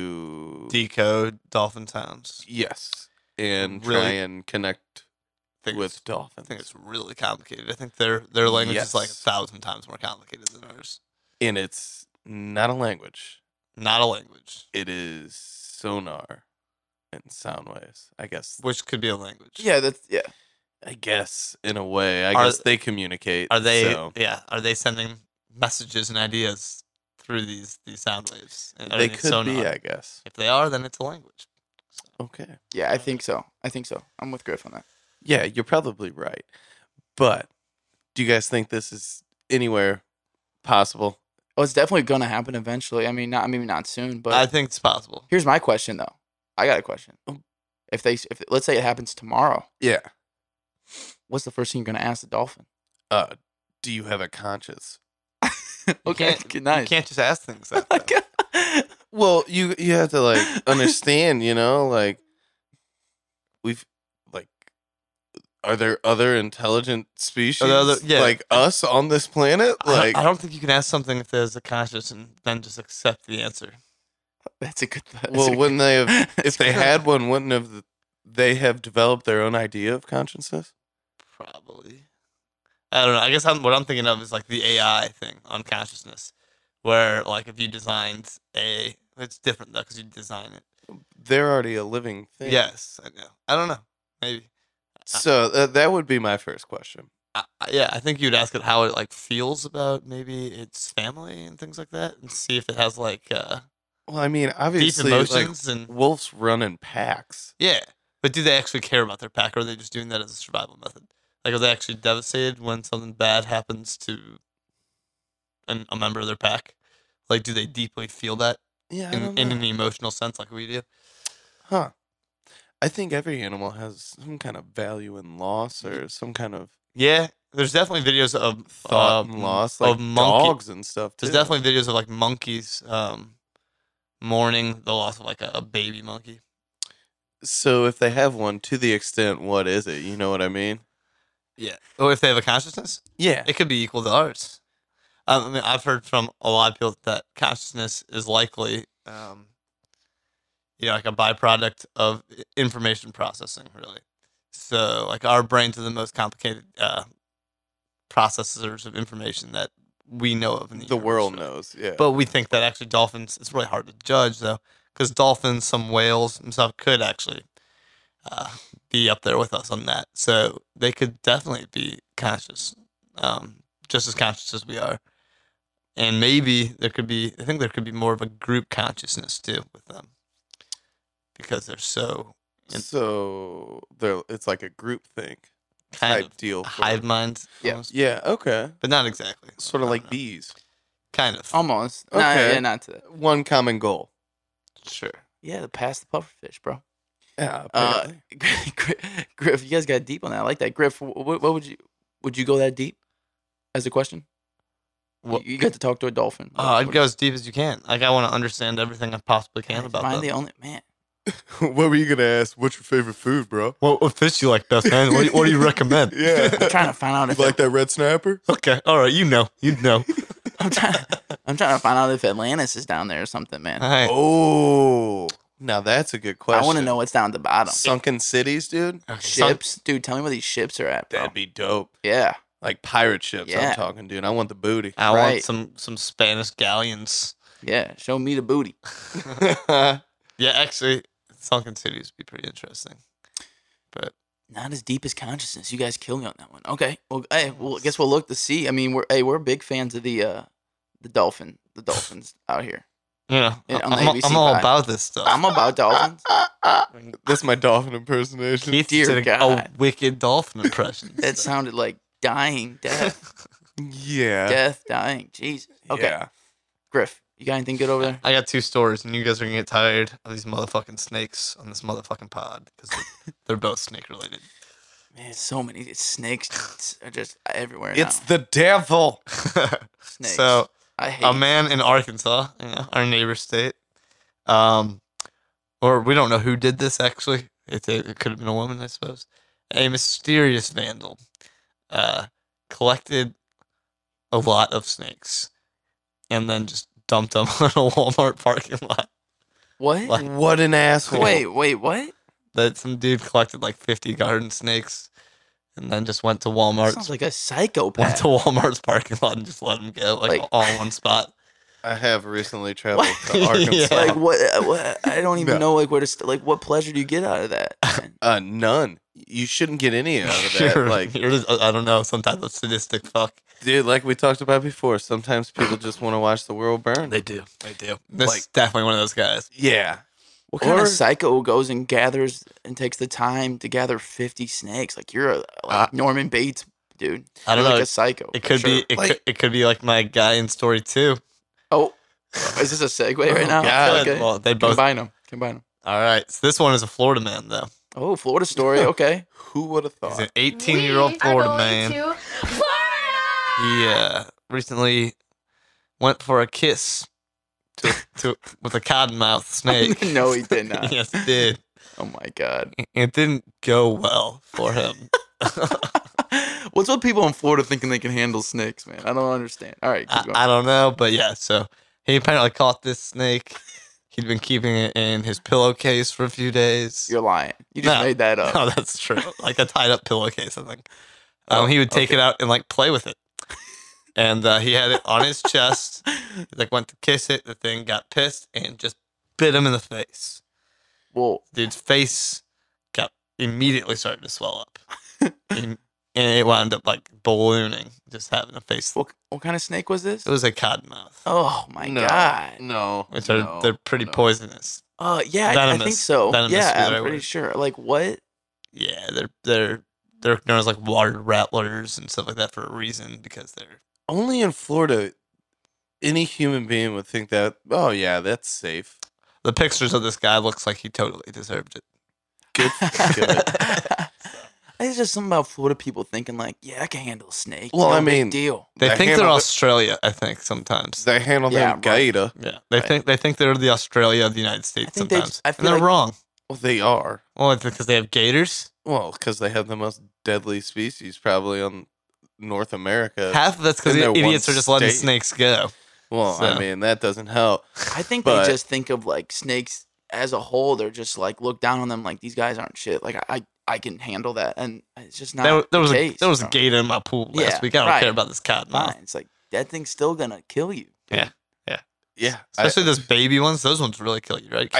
Speaker 3: to
Speaker 2: Decode dolphin sounds.
Speaker 3: yes, and try
Speaker 2: Really?
Speaker 3: and connect
Speaker 2: I think
Speaker 3: with
Speaker 2: it's-
Speaker 3: dolphins.
Speaker 2: I think it's really complicated. I think their language is like
Speaker 3: Yes.
Speaker 2: 1,000 times more complicated than ours.
Speaker 3: And it's not a language;
Speaker 2: Not a language,
Speaker 3: it is sonar and sound waves. I guess.
Speaker 2: which could be a language.
Speaker 1: Yeah, yeah.
Speaker 3: I guess in a way, I
Speaker 2: Are-
Speaker 3: guess they communicate.
Speaker 2: Are they?
Speaker 3: so
Speaker 2: Yeah. Are they sending messages and ideas through these sound waves? And are
Speaker 3: they
Speaker 2: they
Speaker 3: could
Speaker 2: sonar?
Speaker 3: be, I guess.
Speaker 2: If they are, then it's a language.
Speaker 3: Okay.
Speaker 1: Yeah, I think so. I'm with Griff on that.
Speaker 3: Yeah, you're probably right. But do you guys think this is anywhere possible?
Speaker 1: Well, it's definitely going to happen eventually. I mean, maybe not soon, but
Speaker 2: I think it's possible.
Speaker 1: here's my question though. I got a question. If let's say it happens tomorrow,
Speaker 3: Yeah.
Speaker 1: what's the first thing you're going to ask the dolphin?
Speaker 3: Do you have a conscience?
Speaker 1: Okay,
Speaker 2: You
Speaker 1: nice.
Speaker 2: can't just ask things like that.
Speaker 3: Well, you have to like understand, like we've like are there other intelligent species
Speaker 2: yeah.
Speaker 3: like us on this planet? Like
Speaker 2: I don't think you can ask something if there's a conscious and then just accept the answer.
Speaker 1: That's a good.
Speaker 3: well, wouldn't they have
Speaker 1: that's
Speaker 3: if they
Speaker 1: good.
Speaker 3: had one, wouldn't they have developed their own idea of consciousness?
Speaker 2: Probably. I don't know. I guess what I'm thinking of is like the AI thing on consciousness, where like if you designed it's different though because you design it.
Speaker 3: They're already a living thing.
Speaker 2: Yes, I know. I don't know. Maybe.
Speaker 3: So that would be my first question.
Speaker 2: Yeah, I think you'd ask it how it like feels about maybe its family and things like that, and see if it has like
Speaker 3: Well, I mean,
Speaker 2: deep
Speaker 3: obviously, like
Speaker 2: emotions and
Speaker 3: wolves run in packs.
Speaker 2: yeah. But do they actually care about their pack, or are they just doing that as a survival method? Like, are they actually devastated when something bad happens to a member of their pack? Like, do they deeply feel that
Speaker 3: Yeah, I
Speaker 2: in,
Speaker 3: don't
Speaker 2: in
Speaker 3: know.
Speaker 2: an emotional sense, like we do?
Speaker 3: Huh. I think every animal has some kind of value in loss or some kind of
Speaker 2: Yeah, there's definitely videos of
Speaker 3: thought and loss, like
Speaker 2: of monkey.
Speaker 3: dogs and stuff too.
Speaker 2: There's definitely videos of like monkeys mourning the loss of like a baby monkey.
Speaker 3: So if they have one, to the extent, what is it? You know what I mean?
Speaker 2: Yeah. Or if they have a consciousness,
Speaker 3: Yeah.
Speaker 2: it could be equal to ours. I mean, I've heard from a lot of people that consciousness is likely, like a byproduct of information processing, really. So, like, our brains are the most complicated processors of information that we know of in the
Speaker 3: The
Speaker 2: universe,
Speaker 3: world
Speaker 2: really.
Speaker 3: knows. Yeah.
Speaker 2: But we think that actually dolphins, it's really hard to judge, though, because dolphins, some whales and stuff could actually be up there with us on that. So they could definitely be conscious, just as conscious as we are. And maybe I think there could be more of a group consciousness too with them because they're so
Speaker 3: So it's like a group think
Speaker 2: kind
Speaker 3: type
Speaker 2: of
Speaker 3: deal. for-
Speaker 2: hive mind.
Speaker 1: Yeah.
Speaker 2: Almost.
Speaker 3: Yeah. Okay.
Speaker 2: But not exactly.
Speaker 3: Sort of
Speaker 2: I
Speaker 3: like
Speaker 2: don't know.
Speaker 3: bees.
Speaker 2: Kind of.
Speaker 1: Almost.
Speaker 3: Okay.
Speaker 1: Nah, yeah, not to that.
Speaker 3: One common goal.
Speaker 2: Sure.
Speaker 1: Yeah, to pass the pufferfish, bro.
Speaker 3: Yeah.
Speaker 1: Uh,
Speaker 3: Apparently.
Speaker 1: Griff, you guys got deep on that. I like that. Griff, what would you go that deep? As a question,
Speaker 2: What-
Speaker 1: you got to talk to a dolphin.
Speaker 2: I'd go as deep as you can. Like I want to understand everything I possibly can
Speaker 1: Am
Speaker 2: about
Speaker 1: I
Speaker 2: them.
Speaker 1: the only man?
Speaker 3: What were you gonna ask? What's your favorite food, bro?
Speaker 2: What fish you like best, man? What do you recommend?
Speaker 3: Yeah.
Speaker 1: I'm trying to find out if
Speaker 3: You like that red snapper?
Speaker 2: Okay. All right. You know.
Speaker 1: I'm trying to find out if Atlantis is down there or something, man.
Speaker 2: All right.
Speaker 3: Oh, now that's a good question.
Speaker 1: I want to know what's down at the bottom.
Speaker 3: Sunken cities, dude.
Speaker 1: Ships, dude. Tell me where these ships are at, bro.
Speaker 3: That'd be dope.
Speaker 1: Yeah,
Speaker 3: Like pirate ships.
Speaker 1: Yeah.
Speaker 3: I'm talking, dude. I want the booty.
Speaker 2: I want
Speaker 1: Right.
Speaker 2: some Spanish galleons.
Speaker 1: yeah. Show me the booty.
Speaker 2: Yeah, actually, Sunken Cities would be pretty interesting. But
Speaker 1: Not as deep as consciousness. You guys kill me on that one. Okay. Well, hey, I guess we'll look to see. I mean, we're big fans of the dolphins out here.
Speaker 2: yeah,
Speaker 1: Yeah, on the
Speaker 2: I'm
Speaker 1: ABC
Speaker 2: all
Speaker 1: vibe.
Speaker 2: about this stuff.
Speaker 1: I'm about dolphins.
Speaker 3: That's my dolphin impersonation.
Speaker 2: Keith
Speaker 1: Dear
Speaker 2: did a
Speaker 1: God.
Speaker 2: wicked dolphin impression.
Speaker 1: That sounded like dying, death,
Speaker 3: Yeah.
Speaker 1: dying. Jesus. Okay,
Speaker 3: Yeah.
Speaker 1: Griff, you got anything good over there?
Speaker 2: I got two stories, and you guys are gonna get tired of these motherfucking snakes on this motherfucking pod because they're both snake related.
Speaker 1: Man, so many snakes are just everywhere
Speaker 3: It's
Speaker 1: now.
Speaker 3: the devil.
Speaker 1: Snakes.
Speaker 2: So
Speaker 1: I hate
Speaker 2: a man in Arkansas, our neighbor state, or we don't know who did this actually. It could have been a woman, I suppose. A mysterious vandal collected a lot of snakes and then just dumped them on a Walmart parking lot.
Speaker 1: What?
Speaker 2: Like-
Speaker 3: What an asshole.
Speaker 1: Wait, what?
Speaker 2: That some dude collected like 50 garden snakes and then just went to Walmart.
Speaker 1: Sounds like a
Speaker 2: Went
Speaker 1: psychopath.
Speaker 2: to Walmart's parking lot and just let them go like all in one spot.
Speaker 3: I have recently traveled to
Speaker 2: Yeah.
Speaker 3: Arkansas.
Speaker 1: Like what? I don't even
Speaker 3: No.
Speaker 1: know like where to. Like what pleasure do you get out of that? man?
Speaker 3: None. You shouldn't get any out of that.
Speaker 2: You're-
Speaker 3: Like,
Speaker 2: you're just, I don't know, some type of sadistic fuck.
Speaker 3: dude, like we talked about before, sometimes people just want to watch the world burn.
Speaker 2: They do. This is definitely one of those guys.
Speaker 3: Yeah.
Speaker 1: What kind
Speaker 3: Or-
Speaker 1: of psycho goes and gathers and takes the time to gather 50 snakes? Like you're like Norman Bates, dude.
Speaker 2: I don't
Speaker 1: You're
Speaker 2: know.
Speaker 1: like a psycho.
Speaker 2: It
Speaker 1: for
Speaker 2: could
Speaker 1: sure.
Speaker 2: be. It could be like my guy in story 2.
Speaker 1: Oh, is this a segue right now?
Speaker 3: God.
Speaker 1: Okay.
Speaker 2: Well, they both.
Speaker 1: Combine them.
Speaker 2: All right. So this one is a Florida man, though.
Speaker 1: Oh, Florida story. Okay.
Speaker 3: Who would have
Speaker 2: He's
Speaker 3: thought?
Speaker 2: an 18-year-old Florida man.
Speaker 4: To Florida!
Speaker 2: He recently went for a kiss with a cottonmouth snake.
Speaker 1: No, he did not.
Speaker 2: Yes, he did.
Speaker 1: Oh my god.
Speaker 2: It didn't go well for him.
Speaker 1: What's with people in Florida thinking they can handle snakes, man? I don't understand. All right, keep going.
Speaker 2: I don't know, but yeah. So he apparently caught this snake. He'd been keeping it in his pillowcase for a few days.
Speaker 1: You're lying. You just
Speaker 2: No.
Speaker 1: made that up.
Speaker 2: No, that's true. Like a tied up pillowcase, I think. He would take
Speaker 1: okay.
Speaker 2: it out and like play with it. And he had it on his chest. He, like went to kiss it. The thing got pissed and just bit him in the face.
Speaker 1: Well,
Speaker 2: Dude's face got immediately started to swell up. and it wound up like ballooning, just having a face.
Speaker 1: What kind of snake was this?
Speaker 2: It was a cottonmouth,
Speaker 1: Oh my
Speaker 3: No,
Speaker 1: god.
Speaker 3: no,
Speaker 2: which are
Speaker 3: no,
Speaker 2: they're pretty
Speaker 3: no.
Speaker 2: poisonous.
Speaker 1: Yeah, I think
Speaker 2: Venomous.
Speaker 1: so.
Speaker 2: Venomous
Speaker 1: Yeah,
Speaker 2: is the
Speaker 1: I'm
Speaker 2: right
Speaker 1: pretty
Speaker 2: word.
Speaker 1: sure. Like what?
Speaker 2: Yeah, they're known as like water rattlers and stuff like that for a reason because they're
Speaker 3: Only in Florida, any human being would think that. Oh yeah, that's safe.
Speaker 2: the pictures of this guy looks like he totally deserved it.
Speaker 3: Good. Good.
Speaker 1: It's just something about Florida people thinking like, yeah, I can handle a snake.
Speaker 3: Well,
Speaker 1: no
Speaker 3: I
Speaker 1: big
Speaker 3: mean-
Speaker 1: deal.
Speaker 2: They
Speaker 3: They
Speaker 2: think they're
Speaker 3: handle it-
Speaker 2: Australia. I think sometimes.
Speaker 3: They handle
Speaker 1: Yeah,
Speaker 3: them gator.
Speaker 2: Yeah, they
Speaker 1: Right.
Speaker 2: think they're the Australia of the United States
Speaker 1: think they-
Speaker 2: sometimes.
Speaker 1: I
Speaker 2: And
Speaker 1: feel
Speaker 2: they're
Speaker 1: like-
Speaker 2: wrong.
Speaker 3: Well, they are.
Speaker 2: Well, it's because they have gators.
Speaker 3: Well, because they have the most deadly species probably on North America.
Speaker 2: Half of that's because
Speaker 3: in their one
Speaker 2: idiots are just letting
Speaker 3: state.
Speaker 2: snakes go.
Speaker 3: Well, I
Speaker 2: So.
Speaker 3: mean that doesn't help.
Speaker 1: I think
Speaker 3: But-
Speaker 1: they just think of like snakes as a whole. They're just like look down on them like these guys aren't shit. Like I can handle that, and it's just not.
Speaker 2: There was
Speaker 1: the
Speaker 2: a
Speaker 1: case,
Speaker 2: there was a
Speaker 1: bro.
Speaker 2: gator in my pool last
Speaker 1: Yeah,
Speaker 2: week. I don't
Speaker 1: right.
Speaker 2: care about this cottonmouth.
Speaker 1: Fine. It's like that thing's still gonna kill you. dude.
Speaker 2: Yeah.
Speaker 3: Yeah,
Speaker 2: Especially those baby ones. Those ones really kill you, right?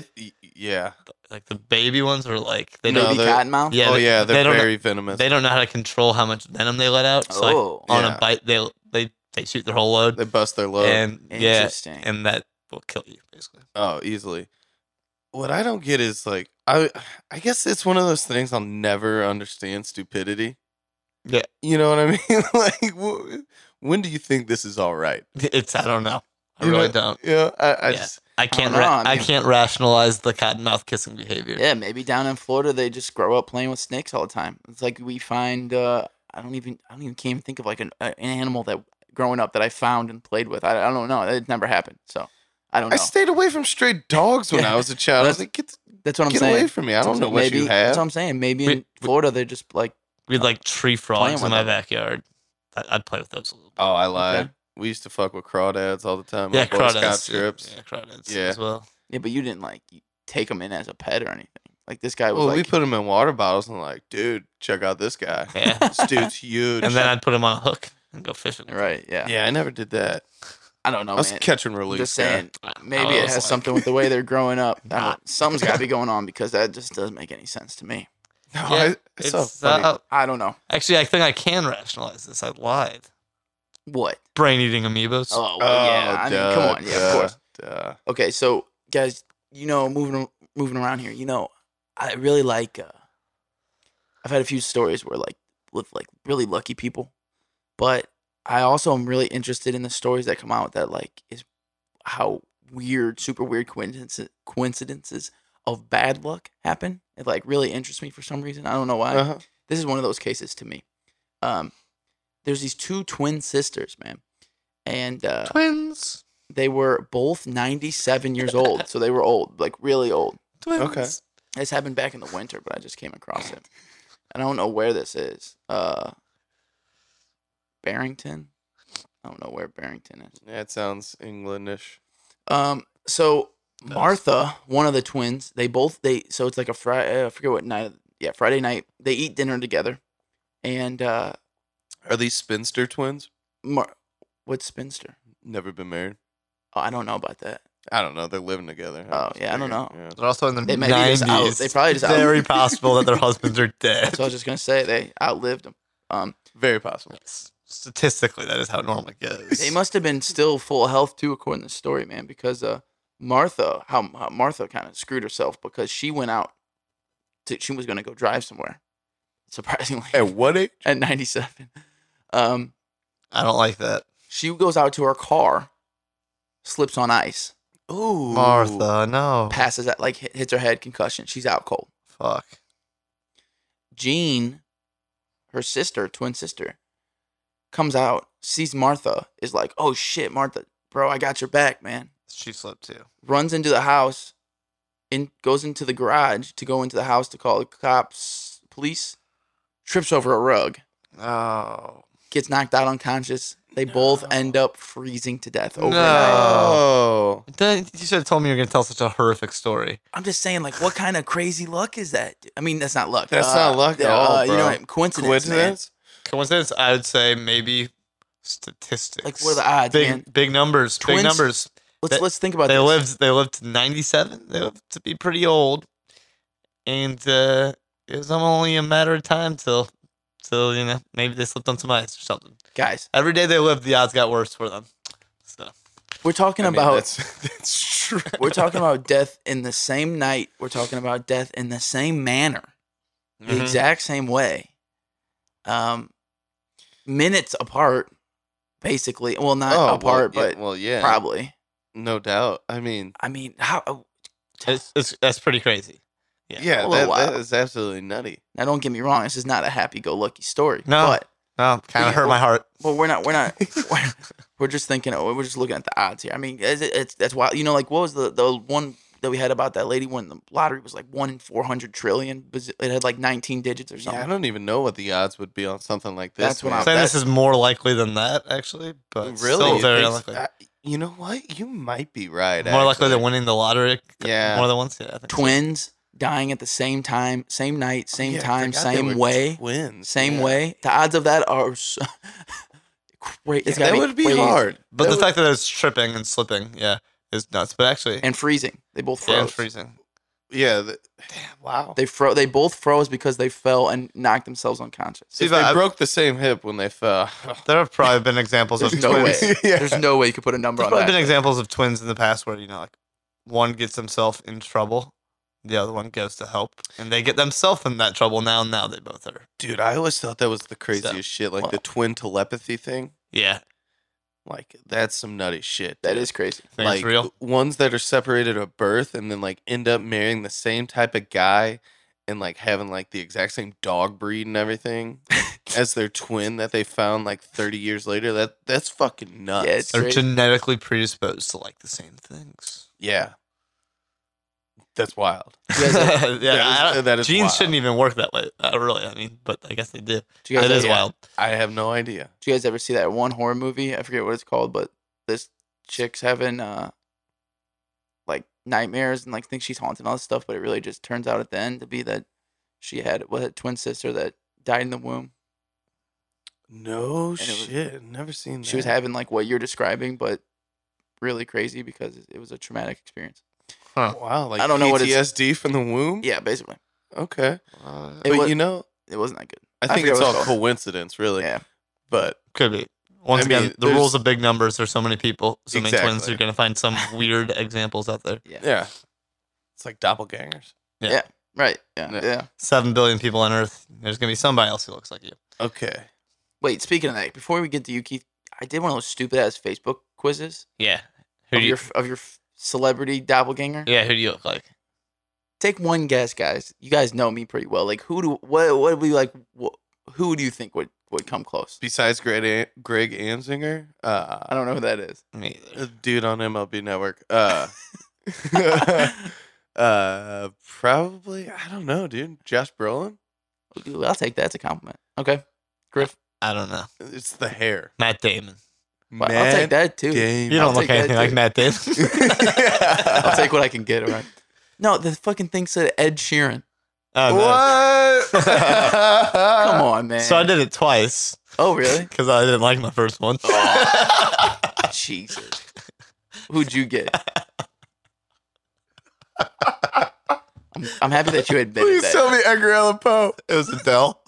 Speaker 3: yeah.
Speaker 2: Like the baby ones are like they
Speaker 3: No,
Speaker 2: don't.
Speaker 1: Baby
Speaker 3: they're-
Speaker 1: cottonmouth.
Speaker 2: Yeah,
Speaker 3: Oh
Speaker 2: they-
Speaker 3: yeah,
Speaker 2: they
Speaker 3: they're
Speaker 2: don't know-
Speaker 3: very venomous.
Speaker 2: They don't know how to control how much venom they let out. So like,
Speaker 1: Oh.
Speaker 2: on
Speaker 3: Yeah.
Speaker 2: a bite, they shoot their whole load,
Speaker 3: They bust their load.
Speaker 2: and yeah,
Speaker 1: Interesting.
Speaker 2: and that will kill you basically.
Speaker 3: Oh, easily. What I don't get is like I guess it's one of those things I'll never understand stupidity.
Speaker 2: Yeah.
Speaker 3: You know what I mean? Like when do you think this is all right?
Speaker 2: It's I don't know. I
Speaker 3: You
Speaker 2: really
Speaker 3: know-
Speaker 2: don't.
Speaker 3: Yeah, I
Speaker 2: Yeah.
Speaker 3: just
Speaker 2: I can't.
Speaker 1: know, I
Speaker 2: I
Speaker 1: mean-
Speaker 2: can't rationalize the cottonmouth kissing behavior.
Speaker 1: Yeah, maybe down in Florida they just grow up playing with snakes all the time. It's like we find I don't even can't even think of like an animal that growing up that I found and played with. I don't know. It never happened. So I don't know.
Speaker 3: I stayed away from stray dogs when
Speaker 1: Yeah.
Speaker 3: I was a child. I was
Speaker 1: That's-
Speaker 3: like, get
Speaker 1: That's what I'm
Speaker 3: get
Speaker 1: saying.
Speaker 3: away from me. I
Speaker 1: That's
Speaker 3: don't know
Speaker 1: I'm
Speaker 3: what
Speaker 1: saying.
Speaker 3: you
Speaker 1: Maybe-
Speaker 3: have.
Speaker 1: That's what I'm saying. Maybe
Speaker 2: We-
Speaker 1: in Florida they're just like
Speaker 2: We had like tree frogs
Speaker 1: Playing
Speaker 2: in
Speaker 1: with
Speaker 2: my
Speaker 1: them.
Speaker 2: backyard. I'd play with those a little bit.
Speaker 3: Oh, I lied.
Speaker 1: Okay.
Speaker 3: We used to fuck with crawdads all the time.
Speaker 2: Yeah,
Speaker 3: on Boy Scout
Speaker 2: crawdads.
Speaker 3: trips.
Speaker 2: Yeah, crawdads
Speaker 3: Yeah.
Speaker 2: as well.
Speaker 1: yeah, but you didn't like take them in as a pet or anything. Like this guy was
Speaker 3: Well,
Speaker 1: like
Speaker 3: we put them in water bottles and like, dude, check out this guy.
Speaker 2: Yeah.
Speaker 3: This dude's huge.
Speaker 2: And then I'd put them on a hook and go fishing.
Speaker 1: right. Yeah.
Speaker 3: yeah, I never did that.
Speaker 1: I don't know,
Speaker 3: I was
Speaker 1: man.
Speaker 3: catch and
Speaker 1: I'm
Speaker 3: release.
Speaker 1: just
Speaker 3: guy.
Speaker 1: saying. Maybe
Speaker 2: I
Speaker 1: it
Speaker 2: was
Speaker 1: has
Speaker 2: like-
Speaker 1: something with the way they're growing up. I
Speaker 2: Nah.
Speaker 1: don't, something's got to be going on because that just doesn't make any sense to me.
Speaker 3: No,
Speaker 2: Yeah,
Speaker 3: I saw
Speaker 2: it's,
Speaker 3: funny.
Speaker 1: I don't know
Speaker 2: actually, I think I can rationalize this. I lied.
Speaker 1: what.
Speaker 2: Brain eating amoebas.
Speaker 1: Oh, well, yeah. I mean, come on. Yeah, of course.
Speaker 3: Duh.
Speaker 1: Okay, so guys, moving around here, I really like. I've had a few stories where with like really lucky people, but I also am really interested in the stories that come out that like is how weird, super weird coincidences of bad luck happen. It like really interests me for some reason. I don't know why.
Speaker 3: Uh-huh.
Speaker 1: This is one of those cases to me. There's these two twin sisters, man, and
Speaker 2: Twins.
Speaker 1: they were both 97 years old, so they were old, like really old.
Speaker 2: Twins.
Speaker 3: Okay.
Speaker 1: This happened back in the winter, but I just came across it. And I don't know where this is. Barrington? I don't know where Barrington is.
Speaker 3: Yeah, it sounds Englandish.
Speaker 1: So Martha, one of the twins, so it's like a Friday, I forget what night. Yeah, Friday night. They eat dinner together. And
Speaker 3: Are these spinster twins?
Speaker 1: what's spinster?
Speaker 3: Never been married.
Speaker 1: Oh, I don't know about that.
Speaker 3: I don't know. They're living together.
Speaker 1: Oh, yeah, I don't know.
Speaker 3: Yeah.
Speaker 2: They're also in the
Speaker 1: They might be just out-
Speaker 2: 90s.
Speaker 1: they probably just out-
Speaker 2: very possible that their husbands are dead.
Speaker 1: That's what I was just gonna say. They outlived them.
Speaker 3: Very possible.
Speaker 2: Statistically, that is how it normally goes.
Speaker 1: They must have been still full of health too, according to the story, man. Because Martha, how Martha kind of screwed herself because she went out. She was gonna go drive somewhere. Surprisingly,
Speaker 3: At what age?
Speaker 1: at 97,
Speaker 2: I don't like that.
Speaker 1: she goes out to her car, slips on ice,
Speaker 3: Ooh,
Speaker 2: Martha, no.
Speaker 1: passes out, like hits her head, concussion. She's out cold.
Speaker 2: Fuck.
Speaker 1: Jean, her sister, twin sister, comes out, sees Martha, is like, "Oh shit, Martha, bro, I got your back, man."
Speaker 2: She slipped too.
Speaker 1: Runs into the house, goes into the garage to go into the house to call the cops, police, trips over a rug,
Speaker 2: Oh.
Speaker 1: gets knocked out unconscious. They both end up freezing to death overnight.
Speaker 3: Oh,
Speaker 2: You should have told me you were going to tell such a horrific story.
Speaker 1: I'm just saying, like, what kind of crazy luck is that? I mean, that's not luck.
Speaker 3: That's not luck at all,
Speaker 1: You know,
Speaker 3: bro.
Speaker 1: what? Coincidence.
Speaker 3: coincidence?
Speaker 2: Coincidence? I would say maybe statistics.
Speaker 1: Like, what are the odds,
Speaker 2: big,
Speaker 1: man?
Speaker 2: Big numbers.
Speaker 1: Twins?
Speaker 2: Big numbers.
Speaker 1: Man. Let's think about
Speaker 2: They
Speaker 1: this.
Speaker 2: lived to 97. They lived to be pretty old. And it was only a matter of time till So, maybe they slipped on some ice or something.
Speaker 1: Guys,
Speaker 2: Every day they lived, the odds got worse for them. So,
Speaker 1: we're talking
Speaker 3: I mean,
Speaker 1: about
Speaker 3: that's true.
Speaker 1: we're talking about death in the same night. We're talking about death in the same manner, the
Speaker 2: Mhm.
Speaker 1: exact same way. Minutes apart, basically. Well, not apart, but
Speaker 3: yeah,
Speaker 1: probably.
Speaker 3: no doubt. I mean,
Speaker 1: How?
Speaker 2: that's pretty crazy.
Speaker 3: yeah,
Speaker 1: a little
Speaker 3: that
Speaker 1: wild.
Speaker 3: is absolutely nutty.
Speaker 1: Now, don't get me wrong. This is not a happy-go-lucky story.
Speaker 2: No.
Speaker 1: but
Speaker 2: No, kind
Speaker 1: Yeah,
Speaker 2: of hurt my heart.
Speaker 1: well, we're not. We're just thinking. We're just looking at the odds here. I mean, that's wild. Like what was the one that we had about that lady when the lottery was like 1 in 400 trillion? It had like 19 digits or
Speaker 3: Yeah,
Speaker 1: something.
Speaker 3: I don't even know what the odds would be on something like this.
Speaker 1: That's what
Speaker 3: man.
Speaker 2: I'm saying this
Speaker 1: that's-
Speaker 2: is more likely than that, actually, but
Speaker 3: really
Speaker 2: still
Speaker 3: You
Speaker 2: very
Speaker 3: think
Speaker 2: unlikely.
Speaker 3: so? You know what? You might be right.
Speaker 2: More likely
Speaker 3: actually.
Speaker 2: than winning the lottery
Speaker 3: Yeah.
Speaker 2: more than once. Yeah, I think so.
Speaker 1: Twins dying at the same time, same night, same
Speaker 3: Yeah, I
Speaker 1: time,
Speaker 3: forgot they
Speaker 1: same
Speaker 3: were
Speaker 1: way,
Speaker 3: Twins.
Speaker 1: same
Speaker 3: yeah.
Speaker 1: way. The odds of that are great.
Speaker 3: Yeah, that would be
Speaker 1: crazy.
Speaker 3: hard.
Speaker 2: But
Speaker 3: That
Speaker 2: the
Speaker 3: would-
Speaker 2: fact that it's tripping and slipping, is nuts. But actually,
Speaker 1: And freezing. They both froze.
Speaker 2: yeah, and freezing.
Speaker 3: yeah, wow.
Speaker 1: They both froze because they fell and knocked themselves unconscious.
Speaker 2: See,
Speaker 3: If
Speaker 2: but
Speaker 3: they broke the same hip when they fell.
Speaker 2: there have probably been examples of
Speaker 1: There's no
Speaker 2: twins.
Speaker 1: way.
Speaker 3: Yeah.
Speaker 1: There's no way you could put a number
Speaker 2: There's
Speaker 1: on
Speaker 2: probably
Speaker 1: that.
Speaker 2: been examples of twins in the past where like one gets himself in trouble, the other one goes to help, and they get themselves in that trouble. Now they both are.
Speaker 3: Dude, I always thought that was the craziest shit. Like
Speaker 1: well-
Speaker 3: the twin telepathy thing.
Speaker 2: Yeah,
Speaker 3: Like, that's some nutty shit.
Speaker 1: That
Speaker 3: dude.
Speaker 1: is crazy.
Speaker 2: think
Speaker 3: like
Speaker 2: it's real.
Speaker 3: ones that are separated at birth and then like end up marrying the same type of guy and like having like the exact same dog breed and everything as their twin that they found like 30 years later. That's fucking nuts.
Speaker 1: Yeah, it's
Speaker 2: They're
Speaker 1: great.
Speaker 2: genetically predisposed to like the same things.
Speaker 3: Yeah. That's wild.
Speaker 1: You guys,
Speaker 3: That is
Speaker 2: genes
Speaker 3: wild.
Speaker 2: shouldn't even work that way. Really, I mean, but I guess they do.
Speaker 1: do you guys
Speaker 2: It is
Speaker 1: ever-
Speaker 2: wild.
Speaker 3: I have no idea.
Speaker 1: Do you guys ever see that one horror movie? I forget what it's called, but this chick's having like nightmares and like thinks she's haunted and all this stuff, but it really just turns out at the end to be that she had a twin sister that died in the womb.
Speaker 3: No
Speaker 1: it was-
Speaker 3: shit. Never seen that.
Speaker 1: She was having like what you're describing, but really crazy because it was a traumatic experience.
Speaker 3: Wow, like
Speaker 1: I don't know what it's-
Speaker 3: PTSD from the womb?
Speaker 1: Yeah, basically,
Speaker 3: Okay.
Speaker 1: It
Speaker 3: but
Speaker 1: was-
Speaker 3: you know,
Speaker 1: it wasn't that good.
Speaker 3: I think
Speaker 1: forget
Speaker 3: it's
Speaker 1: what
Speaker 3: all
Speaker 1: it's called.
Speaker 3: coincidence, really.
Speaker 1: Yeah.
Speaker 3: But
Speaker 2: Could be. Once
Speaker 3: I mean,
Speaker 2: again, the
Speaker 3: there's-
Speaker 2: rules of big numbers. There's so many people, so many twins.
Speaker 3: Exactly.
Speaker 2: You're gonna find some weird examples out there.
Speaker 3: yeah. It's like doppelgangers.
Speaker 1: Right. Yeah.
Speaker 3: Yeah.
Speaker 1: Yeah.
Speaker 2: 7 billion people on Earth. There's gonna be somebody else who looks like you.
Speaker 3: Okay.
Speaker 1: Wait. Speaking of that, before we get to you, Keith, I did one of those stupid ass Facebook quizzes
Speaker 2: Yeah. Who
Speaker 1: of
Speaker 2: do you?
Speaker 1: your celebrity doppelganger.
Speaker 2: Yeah. Who do you look like?
Speaker 1: Take one guess, guys. You guys know me pretty well. Like, what would we like? Who do you think would come close?
Speaker 3: Besides Greg Amsinger,
Speaker 1: I don't know who that is.
Speaker 2: Me
Speaker 3: a
Speaker 2: either.
Speaker 3: dude on MLB Network. Probably, I don't know, dude. Josh Brolin?
Speaker 1: I'll take that as a compliment. Okay, Griff.
Speaker 2: I don't know.
Speaker 3: It's the hair.
Speaker 2: Matt Damon.
Speaker 1: Well, I'll take that too.
Speaker 3: Damon.
Speaker 2: You don't
Speaker 1: I'll
Speaker 2: look
Speaker 1: take that
Speaker 2: anything like
Speaker 1: too.
Speaker 2: Matt Damon.
Speaker 1: I'll take what I can get. All right. No, the fucking thing said Ed Sheeran.
Speaker 2: Oh, no.
Speaker 3: What?
Speaker 1: Come on, man.
Speaker 2: So I did it twice
Speaker 1: Oh, really?
Speaker 2: because I didn't like my first one.
Speaker 1: Jesus. Who'd you get? I'm happy that you admitted
Speaker 3: Please
Speaker 1: that.
Speaker 3: tell me Edgar Allan Poe.
Speaker 2: It was Adele.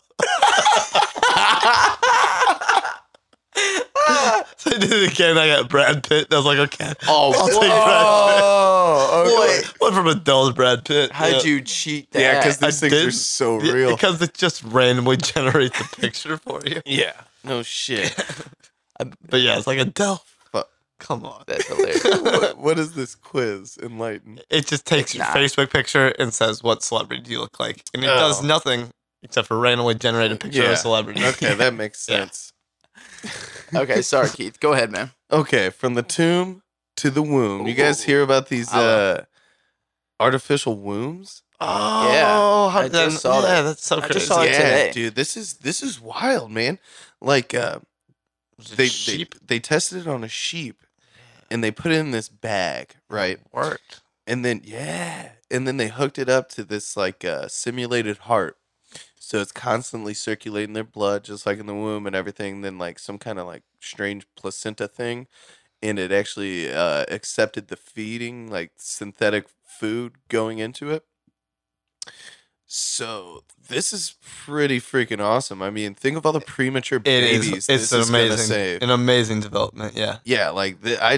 Speaker 2: So I did it again. I got Brad Pitt. I was like, okay.
Speaker 1: Oh,
Speaker 2: I'll take
Speaker 3: Oh, okay.
Speaker 1: boy.
Speaker 2: Went from Adele to Brad Pitt.
Speaker 1: How'd you cheat that?
Speaker 3: Yeah, because
Speaker 2: I
Speaker 3: these things are
Speaker 2: didn't-
Speaker 3: so
Speaker 2: Yeah,
Speaker 3: real.
Speaker 2: because it just randomly generates a picture for you.
Speaker 3: Yeah. No shit.
Speaker 2: But yeah, it's like Adele.
Speaker 3: Fuck.
Speaker 2: Come on.
Speaker 1: That's hilarious.
Speaker 3: what is this quiz? Enlighten.
Speaker 2: It just takes
Speaker 1: It's
Speaker 2: your
Speaker 1: not.
Speaker 2: Facebook picture and says, what celebrity do you look like? And it does
Speaker 3: Oh.
Speaker 2: nothing except for randomly generate a picture of
Speaker 3: Yeah.
Speaker 2: a celebrity.
Speaker 3: Okay, that makes
Speaker 2: Yeah.
Speaker 3: sense.
Speaker 1: Okay, sorry, Keith. Go ahead, man.
Speaker 3: Okay, from the tomb to the womb. You guys
Speaker 1: Ooh.
Speaker 3: hear about these
Speaker 1: I love
Speaker 3: artificial wombs?
Speaker 2: Oh,
Speaker 1: Yeah,
Speaker 2: how
Speaker 1: I just saw that.
Speaker 2: Yeah, that's so
Speaker 1: I
Speaker 2: crazy.
Speaker 1: just saw it
Speaker 3: yeah,
Speaker 1: today.
Speaker 3: dude, this is wild, man. Like
Speaker 2: Was it
Speaker 3: they
Speaker 2: sheep?
Speaker 3: they tested it on a sheep and they put it in this bag, right?
Speaker 2: Worked.
Speaker 3: And then and then they hooked it up to this like simulated heart. So it's constantly circulating their blood just like in the womb and everything, then like some kind of like strange placenta thing, and it actually accepted the feeding like synthetic food going into it. So this is pretty freaking awesome. I mean, think of all the premature
Speaker 2: It is.
Speaker 3: babies
Speaker 2: It's
Speaker 3: this is gonna
Speaker 2: amazing,
Speaker 3: save.
Speaker 2: an amazing development. Yeah.
Speaker 3: Yeah, like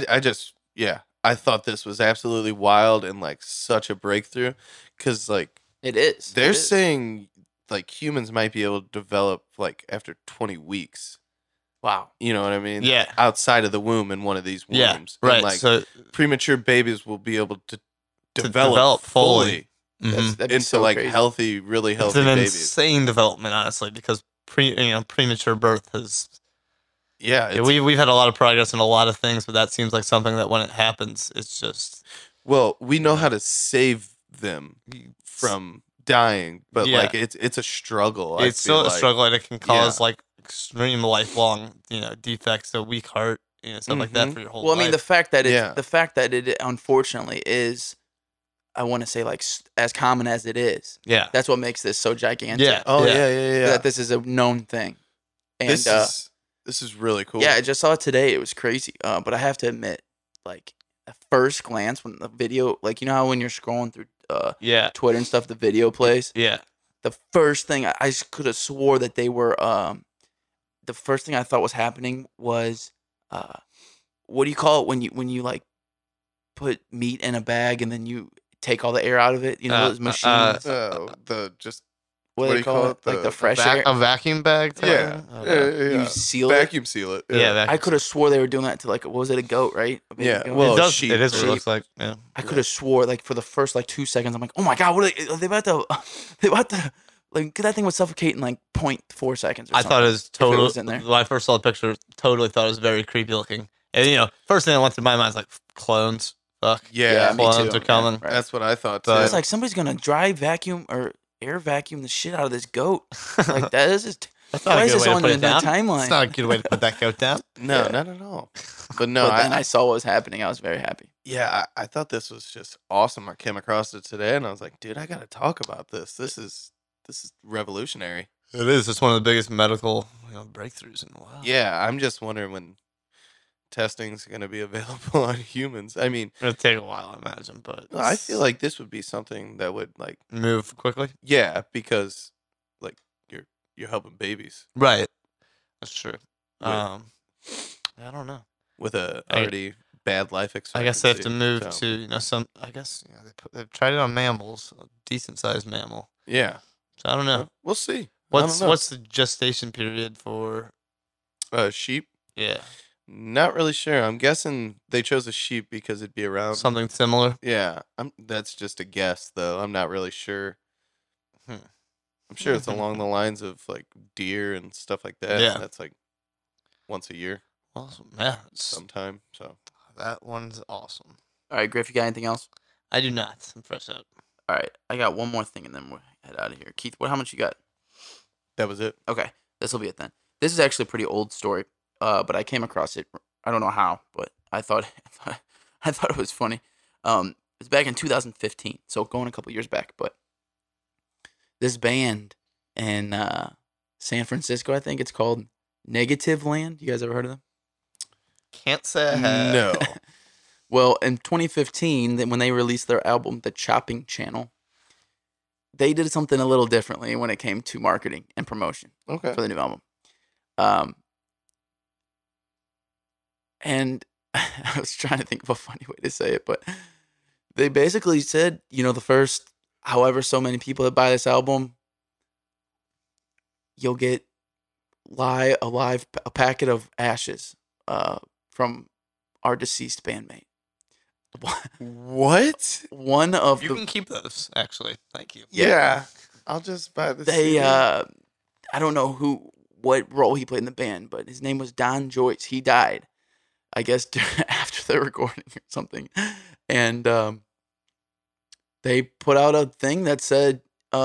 Speaker 3: I thought this was absolutely wild and like such a breakthrough because like
Speaker 1: It is.
Speaker 3: they're
Speaker 1: It is.
Speaker 3: saying like humans might be able to develop like after 20 weeks.
Speaker 1: Wow.
Speaker 3: You know what I mean?
Speaker 2: Yeah.
Speaker 3: Outside of the womb in one of these wombs.
Speaker 2: Yeah.
Speaker 3: And,
Speaker 2: Right.
Speaker 3: like
Speaker 2: So
Speaker 3: premature babies will be able to
Speaker 2: develop
Speaker 3: develop
Speaker 2: fully.
Speaker 3: fully
Speaker 2: mhm.
Speaker 1: That'd be
Speaker 3: into
Speaker 1: so
Speaker 3: like
Speaker 1: crazy.
Speaker 3: healthy, really
Speaker 2: It's
Speaker 3: healthy
Speaker 2: an
Speaker 3: babies.
Speaker 2: insane development, honestly, because premature birth has.
Speaker 3: Yeah, it's,
Speaker 2: We've had a lot of progress in a lot of things, but that seems like something that when it happens, it's just
Speaker 3: well, we know how to save them from dying, but
Speaker 2: Yeah.
Speaker 3: like it's a struggle.
Speaker 2: it's
Speaker 3: I feel
Speaker 2: still a
Speaker 3: like.
Speaker 2: struggle, and it can cause
Speaker 3: Yeah.
Speaker 2: like extreme lifelong, defects, a weak heart, stuff like that
Speaker 3: Mhm.
Speaker 2: for your whole
Speaker 1: Well, I
Speaker 2: life.
Speaker 1: mean, the fact that
Speaker 3: Yeah.
Speaker 1: it unfortunately is, I want to say like as common as it is.
Speaker 2: yeah,
Speaker 1: That's what makes this so gigantic.
Speaker 2: yeah,
Speaker 3: Oh yeah.
Speaker 1: That this is a known thing. And
Speaker 3: This is really cool.
Speaker 1: yeah, I just saw it today. It was crazy. But I have to admit, like at first glance, when the video, like you know how when you're scrolling through
Speaker 2: yeah,
Speaker 1: Twitter and stuff, the video plays.
Speaker 2: yeah.
Speaker 1: The first thing I could have swore that they were. The first thing I thought was happening was, what do you call it when you like put meat in a bag and then you take all the air out of it? You know those machines.
Speaker 3: The just
Speaker 1: what
Speaker 3: what
Speaker 1: do
Speaker 3: do
Speaker 1: they
Speaker 3: you
Speaker 1: call
Speaker 3: call
Speaker 1: it?
Speaker 3: it?
Speaker 1: Like the
Speaker 3: The
Speaker 1: fresh air.
Speaker 2: A vacuum bag. type
Speaker 3: yeah,
Speaker 2: thing? Okay.
Speaker 1: You seal it.
Speaker 3: vacuum seal it.
Speaker 2: Yeah, vacuum
Speaker 1: I could have swore they were doing that to like what was it, a goat, right? A baby
Speaker 3: Yeah,
Speaker 1: goat?
Speaker 3: well,
Speaker 2: it does.
Speaker 3: sheep
Speaker 2: It is what
Speaker 1: or-
Speaker 2: it looks like. Yeah.
Speaker 1: I could have swore like for the first like 2 seconds, I'm like, oh my god, what are they about to? They about to like that thing would suffocate in like 0.4 seconds. Or
Speaker 2: I thought it was total.
Speaker 1: was in there.
Speaker 2: When I first saw the picture, totally thought it was very creepy looking. And first thing that went through my mind is like clones. Fuck.
Speaker 3: Yeah,
Speaker 1: me
Speaker 2: clones
Speaker 1: too.
Speaker 2: are coming.
Speaker 1: Yeah, right.
Speaker 3: that's what I thought too.
Speaker 2: But-
Speaker 1: It's like somebody's gonna dry vacuum or air vacuum the shit out of this goat. Like that is just.
Speaker 2: That's
Speaker 1: Why
Speaker 2: not a
Speaker 1: is
Speaker 2: good
Speaker 1: this
Speaker 2: way to
Speaker 1: on
Speaker 2: put
Speaker 1: the
Speaker 2: it down.
Speaker 1: timeline?
Speaker 2: It's not a good way to put that goat down.
Speaker 3: no,
Speaker 1: Yeah.
Speaker 3: not at all. But no,
Speaker 1: But then I saw what was happening. I was very happy.
Speaker 3: I thought this was just awesome. I came across it today, and I was like, dude, I gotta talk about this. This is revolutionary.
Speaker 2: It is. It's one of the biggest medical breakthroughs in a while.
Speaker 3: Yeah, I'm just wondering when testing's gonna be available on humans. I mean,
Speaker 2: It'll take a while, I imagine, but
Speaker 3: I feel like this would be something that would like,
Speaker 2: move quickly.
Speaker 3: yeah, because like you're helping babies
Speaker 2: Right. That's true.
Speaker 3: Right.
Speaker 2: I don't know.
Speaker 3: with a
Speaker 2: I-
Speaker 3: already bad life expectancy.
Speaker 2: I guess they have to move
Speaker 3: so,
Speaker 2: to some. I guess they've tried it on mammals, a decent sized mammal.
Speaker 3: Yeah,
Speaker 2: So I don't know.
Speaker 3: we'll see.
Speaker 2: What's
Speaker 3: I don't know.
Speaker 2: what's the gestation period for?
Speaker 3: Sheep?
Speaker 2: Yeah,
Speaker 3: Not really sure. I'm guessing they chose a sheep because it'd be around.
Speaker 2: something similar.
Speaker 3: Yeah, that's just a guess though. I'm not really sure.
Speaker 2: Hmm.
Speaker 3: I'm sure it's along the lines of like deer and stuff like that.
Speaker 2: Yeah.
Speaker 3: That's like once a year
Speaker 2: Awesome. Yeah,
Speaker 3: sometime. So
Speaker 2: that one's awesome.
Speaker 1: All right, Griff, you got anything else?
Speaker 2: I do not. I'm fresh out.
Speaker 1: All right, I got one more thing and then we'll head out of here. Keith, how much you got?
Speaker 3: that was it.
Speaker 1: Okay, this will be it then. This is actually a pretty old story, but I came across it. I don't know how, but I thought I thought it was funny. It was back in 2015, so going a couple years back. But this band in San Francisco, I think it's called Negative Land. You guys ever heard of them?
Speaker 2: Can't say I have.
Speaker 3: No.
Speaker 1: Well, in 2015, when they released their album, The Chopping Channel, they did something a little differently when it came to marketing and promotion
Speaker 3: Okay.
Speaker 1: for the new album. And I was trying to think of a funny way to say it, but they basically said, the first however so many people that buy this album, you'll get a packet of ashes from our deceased bandmate.
Speaker 3: What?
Speaker 1: One of
Speaker 2: You
Speaker 1: the
Speaker 2: can keep those. Actually, thank you.
Speaker 3: Yeah. I'll just buy the
Speaker 1: they
Speaker 3: CD.
Speaker 1: I don't know what role he played in the band, but his name was Don Joyce. He died, I guess, after the recording or something. And they put out a thing that said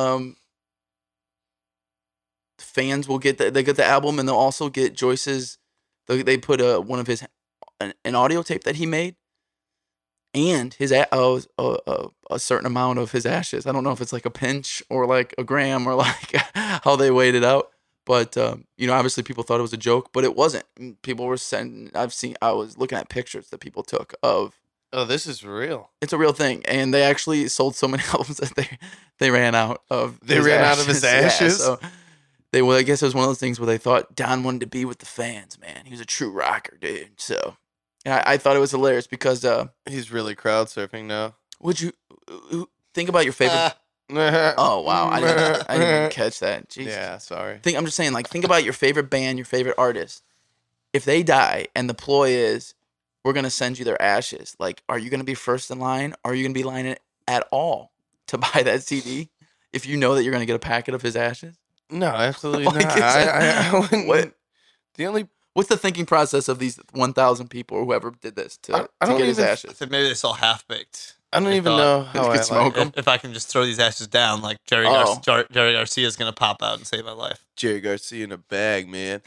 Speaker 1: fans will get the album, and they'll also get Joyce's. They put one of his an audio tape that he made, and his a certain amount of his ashes. I don't know if it's like a pinch or like a gram or like how they weighed it out. But obviously people thought it was a joke, but it wasn't. And people were sending. I was looking at pictures that people took of
Speaker 3: Oh, this is real.
Speaker 1: It's a real thing, and they actually sold so many albums that they ran out of.
Speaker 3: They ran out of his ashes?
Speaker 1: Yeah, so I guess it was one of those things where they thought Don wanted to be with the fans. Man, he was a true rocker, dude. So, I thought it was hilarious because
Speaker 3: He's really crowd surfing now.
Speaker 1: would you think about your favorite? Oh wow, I didn't even catch that. Jeez.
Speaker 3: Yeah, sorry.
Speaker 1: I'm just saying, like, think about your favorite band, your favorite artist. If they die, and the ploy is, we're gonna send you their ashes. Like, are you gonna be first in line? Are you gonna be lining at all to buy that CD if you know that you're gonna get a packet of his ashes?
Speaker 3: No, absolutely
Speaker 1: Like,
Speaker 3: not.
Speaker 1: it's-
Speaker 3: I wouldn't.
Speaker 1: What-
Speaker 3: The only
Speaker 1: What's the thinking process of these 1,000 people or whoever did this to
Speaker 3: I don't
Speaker 1: get his
Speaker 3: even-
Speaker 2: I
Speaker 1: ashes?
Speaker 2: said maybe they saw Half Baked.
Speaker 3: I don't
Speaker 2: They
Speaker 3: even
Speaker 2: thought,
Speaker 3: know how
Speaker 1: could
Speaker 3: I
Speaker 1: smoke
Speaker 3: like
Speaker 1: 'em.
Speaker 2: If I can just throw these ashes down, like Jerry
Speaker 1: Oh.
Speaker 2: Garcia is gonna pop out and save my life.
Speaker 3: Jerry Garcia in a bag, man.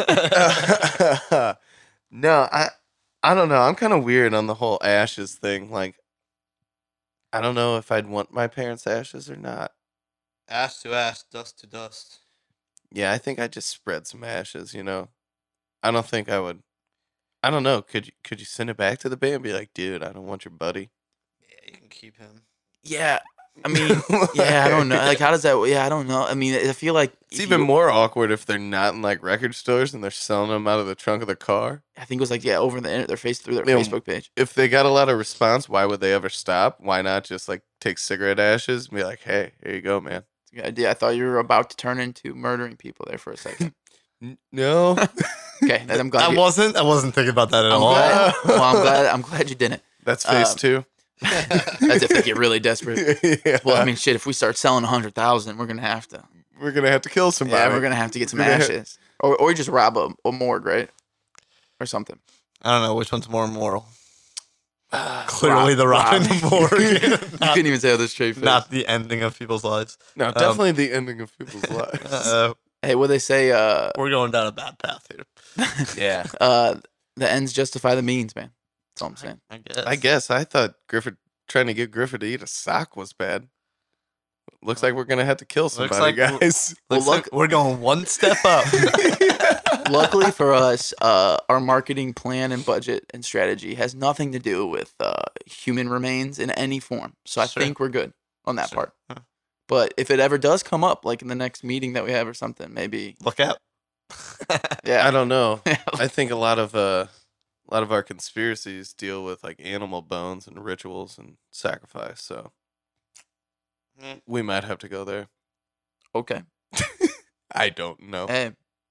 Speaker 3: No, I don't know. I'm kind of weird on the whole ashes thing. Like, I don't know if I'd want my parents' ashes or not.
Speaker 2: Ash to ash, dust to dust.
Speaker 3: Yeah, I think I'd just spread some ashes. I don't think I would. I don't know. Could you send it back to the band and be like, dude, I don't want your buddy.
Speaker 2: Yeah, you can keep him.
Speaker 1: Yeah, I mean, yeah, I don't know. Like, how does that? Yeah, I don't know. I mean, I feel like
Speaker 3: It's even more awkward if they're not in like record stores and they're selling them out of the trunk of the car.
Speaker 1: I think it was like over the internet, through their
Speaker 3: Yeah,
Speaker 1: Facebook page.
Speaker 3: If they got a lot of response, why would they ever stop? Why not just like take cigarette ashes and be like, hey, here you go, man.
Speaker 1: It's a good idea. I thought you were about to turn into murdering people there for a second.
Speaker 3: No.
Speaker 1: Okay, I'm glad.
Speaker 2: I wasn't thinking about that at
Speaker 1: I'm
Speaker 2: all.
Speaker 1: glad. Well, I'm glad you didn't.
Speaker 3: That's phase
Speaker 1: Um,
Speaker 3: 2.
Speaker 1: That's if they get really desperate.
Speaker 3: Yeah.
Speaker 1: Well, I mean, shit. If we start selling 100,000, we're gonna have to.
Speaker 3: We're going to have to kill somebody.
Speaker 1: Yeah, we're gonna have to get some
Speaker 3: We're gonna-
Speaker 1: ashes, or you just rob a morgue, right, or something.
Speaker 2: I don't know which one's more immoral. Clearly, the robbing the morgue.
Speaker 1: you couldn't even say how this straight face.
Speaker 2: Not the ending of people's lives.
Speaker 3: No, definitely the ending of people's lives.
Speaker 1: Hey, what they say?
Speaker 2: We're going down a bad path here.
Speaker 3: Yeah.
Speaker 1: The ends justify the means, man. That's all I'm saying.
Speaker 2: I guess.
Speaker 3: I thought trying to get Griffith to eat a sock was bad. Looks like we're going to have to kill somebody,
Speaker 2: like-
Speaker 3: guys.
Speaker 2: Looks
Speaker 1: Well,
Speaker 2: like we're going one step up.
Speaker 1: Luckily for us, our marketing plan and budget and strategy has nothing to do with human remains in any form. So I
Speaker 2: Sure.
Speaker 1: think we're good on that
Speaker 2: Sure.
Speaker 1: part.
Speaker 2: Huh.
Speaker 1: But if it ever does come up, like in the next meeting that we have or something, maybe.
Speaker 2: Look out.
Speaker 1: Yeah.
Speaker 3: I don't know. I think a lot of our conspiracies deal with like animal bones and rituals and sacrifice. So
Speaker 2: Mm.
Speaker 3: we might have to go there.
Speaker 1: Okay.
Speaker 3: I don't know.
Speaker 1: Hey.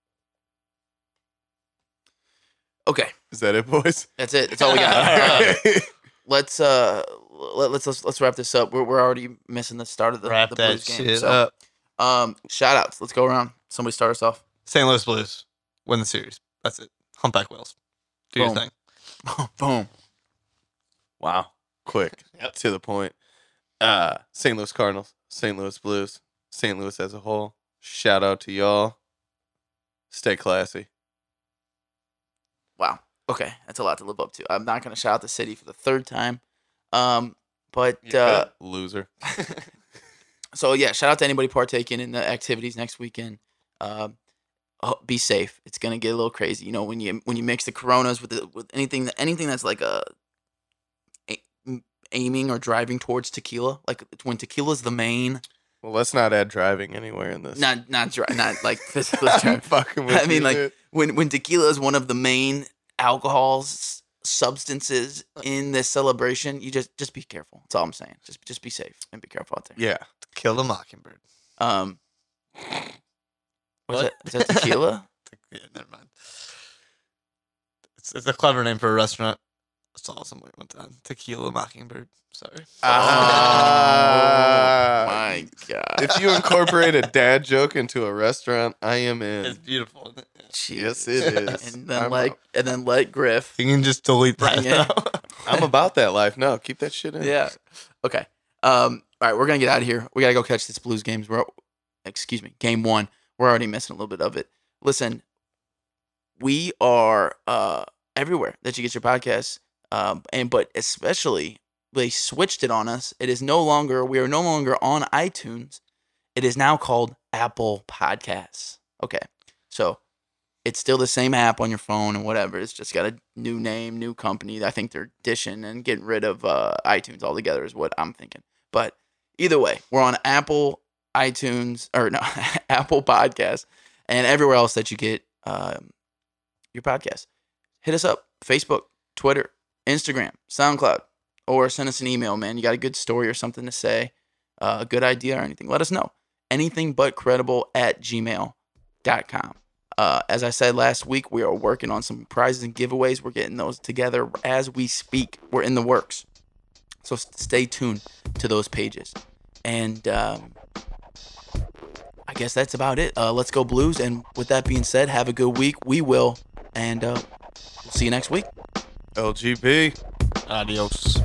Speaker 1: Okay.
Speaker 3: Is that it, boys?
Speaker 1: That's it. That's all we got. Let's wrap this up. We're already missing the start of the
Speaker 2: Wrap
Speaker 1: the
Speaker 2: that
Speaker 1: Blues game.
Speaker 2: shit
Speaker 1: So,
Speaker 2: up.
Speaker 1: shout outs. Let's go around. Somebody start us off.
Speaker 2: St. Louis Blues win the series. That's it. Humpback whales. Do your
Speaker 1: Boom.
Speaker 2: thing.
Speaker 1: Boom.
Speaker 3: Wow. Quick.
Speaker 2: Yep.
Speaker 3: To the point. St. Louis Cardinals, St. Louis Blues, St. Louis as a whole. Shout out to y'all. Stay classy.
Speaker 1: Wow. Okay, that's a lot to live up to. I'm not gonna shout out the city for the third time. But
Speaker 3: Loser.
Speaker 1: so yeah, shout out to anybody partaking in the activities next weekend. Be safe. It's gonna get a little crazy. You know, when you mix the coronas with anything that's like aiming or driving towards tequila, like when tequila's the main,
Speaker 3: Well, let's not add driving anywhere in this.
Speaker 1: not like physically
Speaker 3: I'm
Speaker 1: driving.
Speaker 3: fucking with
Speaker 1: I mean,
Speaker 3: you,
Speaker 1: like
Speaker 3: dude.
Speaker 1: when tequila is one of the main alcohols substances in this celebration, you just be careful. That's all I'm saying. Just be safe and be careful out there.
Speaker 3: Yeah.
Speaker 2: Kill the mockingbird.
Speaker 1: What
Speaker 2: What?
Speaker 1: is that tequila?
Speaker 2: Yeah, never mind. It's a clever name for a restaurant. I saw somebody went down. Tequila Mockingbird. Sorry.
Speaker 3: Ah.
Speaker 1: My God.
Speaker 3: If you incorporate a dad joke into a restaurant, I am
Speaker 2: It's
Speaker 3: in.
Speaker 2: beautiful. Isn't it?
Speaker 3: Yes, it is.
Speaker 1: And then
Speaker 3: I'm
Speaker 1: let Griff.
Speaker 2: You can just delete that.
Speaker 1: Bring it.
Speaker 3: I'm about that life. No, keep that shit in.
Speaker 1: Yeah. Okay. All right, we're gonna get out of here. We gotta go catch this Blues games. Game 1. We're already missing a little bit of it. Listen, we are everywhere that you get your podcasts. But especially they switched it on us. We are no longer on iTunes. It is now called Apple Podcasts. Okay. So It's still the same app on your phone and whatever. It's just got a new name, new company. I think they're dishing and getting rid of iTunes altogether is what I'm thinking. But either way, we're on Apple iTunes or no Apple Podcasts and everywhere else that you get your podcast. Hit us up, Facebook, Twitter, Instagram, SoundCloud, or send us an email, man. You got a good story or something to say, a good idea or anything, let us know. Anythingbutcredible@gmail.com. As I said last week, we are working on some prizes and giveaways. We're getting those together as we speak. We're in the works. So stay tuned to those pages. And I guess that's about it. Let's go Blues. And with that being said, have a good week. We will. And we'll see you next week.
Speaker 3: LGP.
Speaker 2: Adios.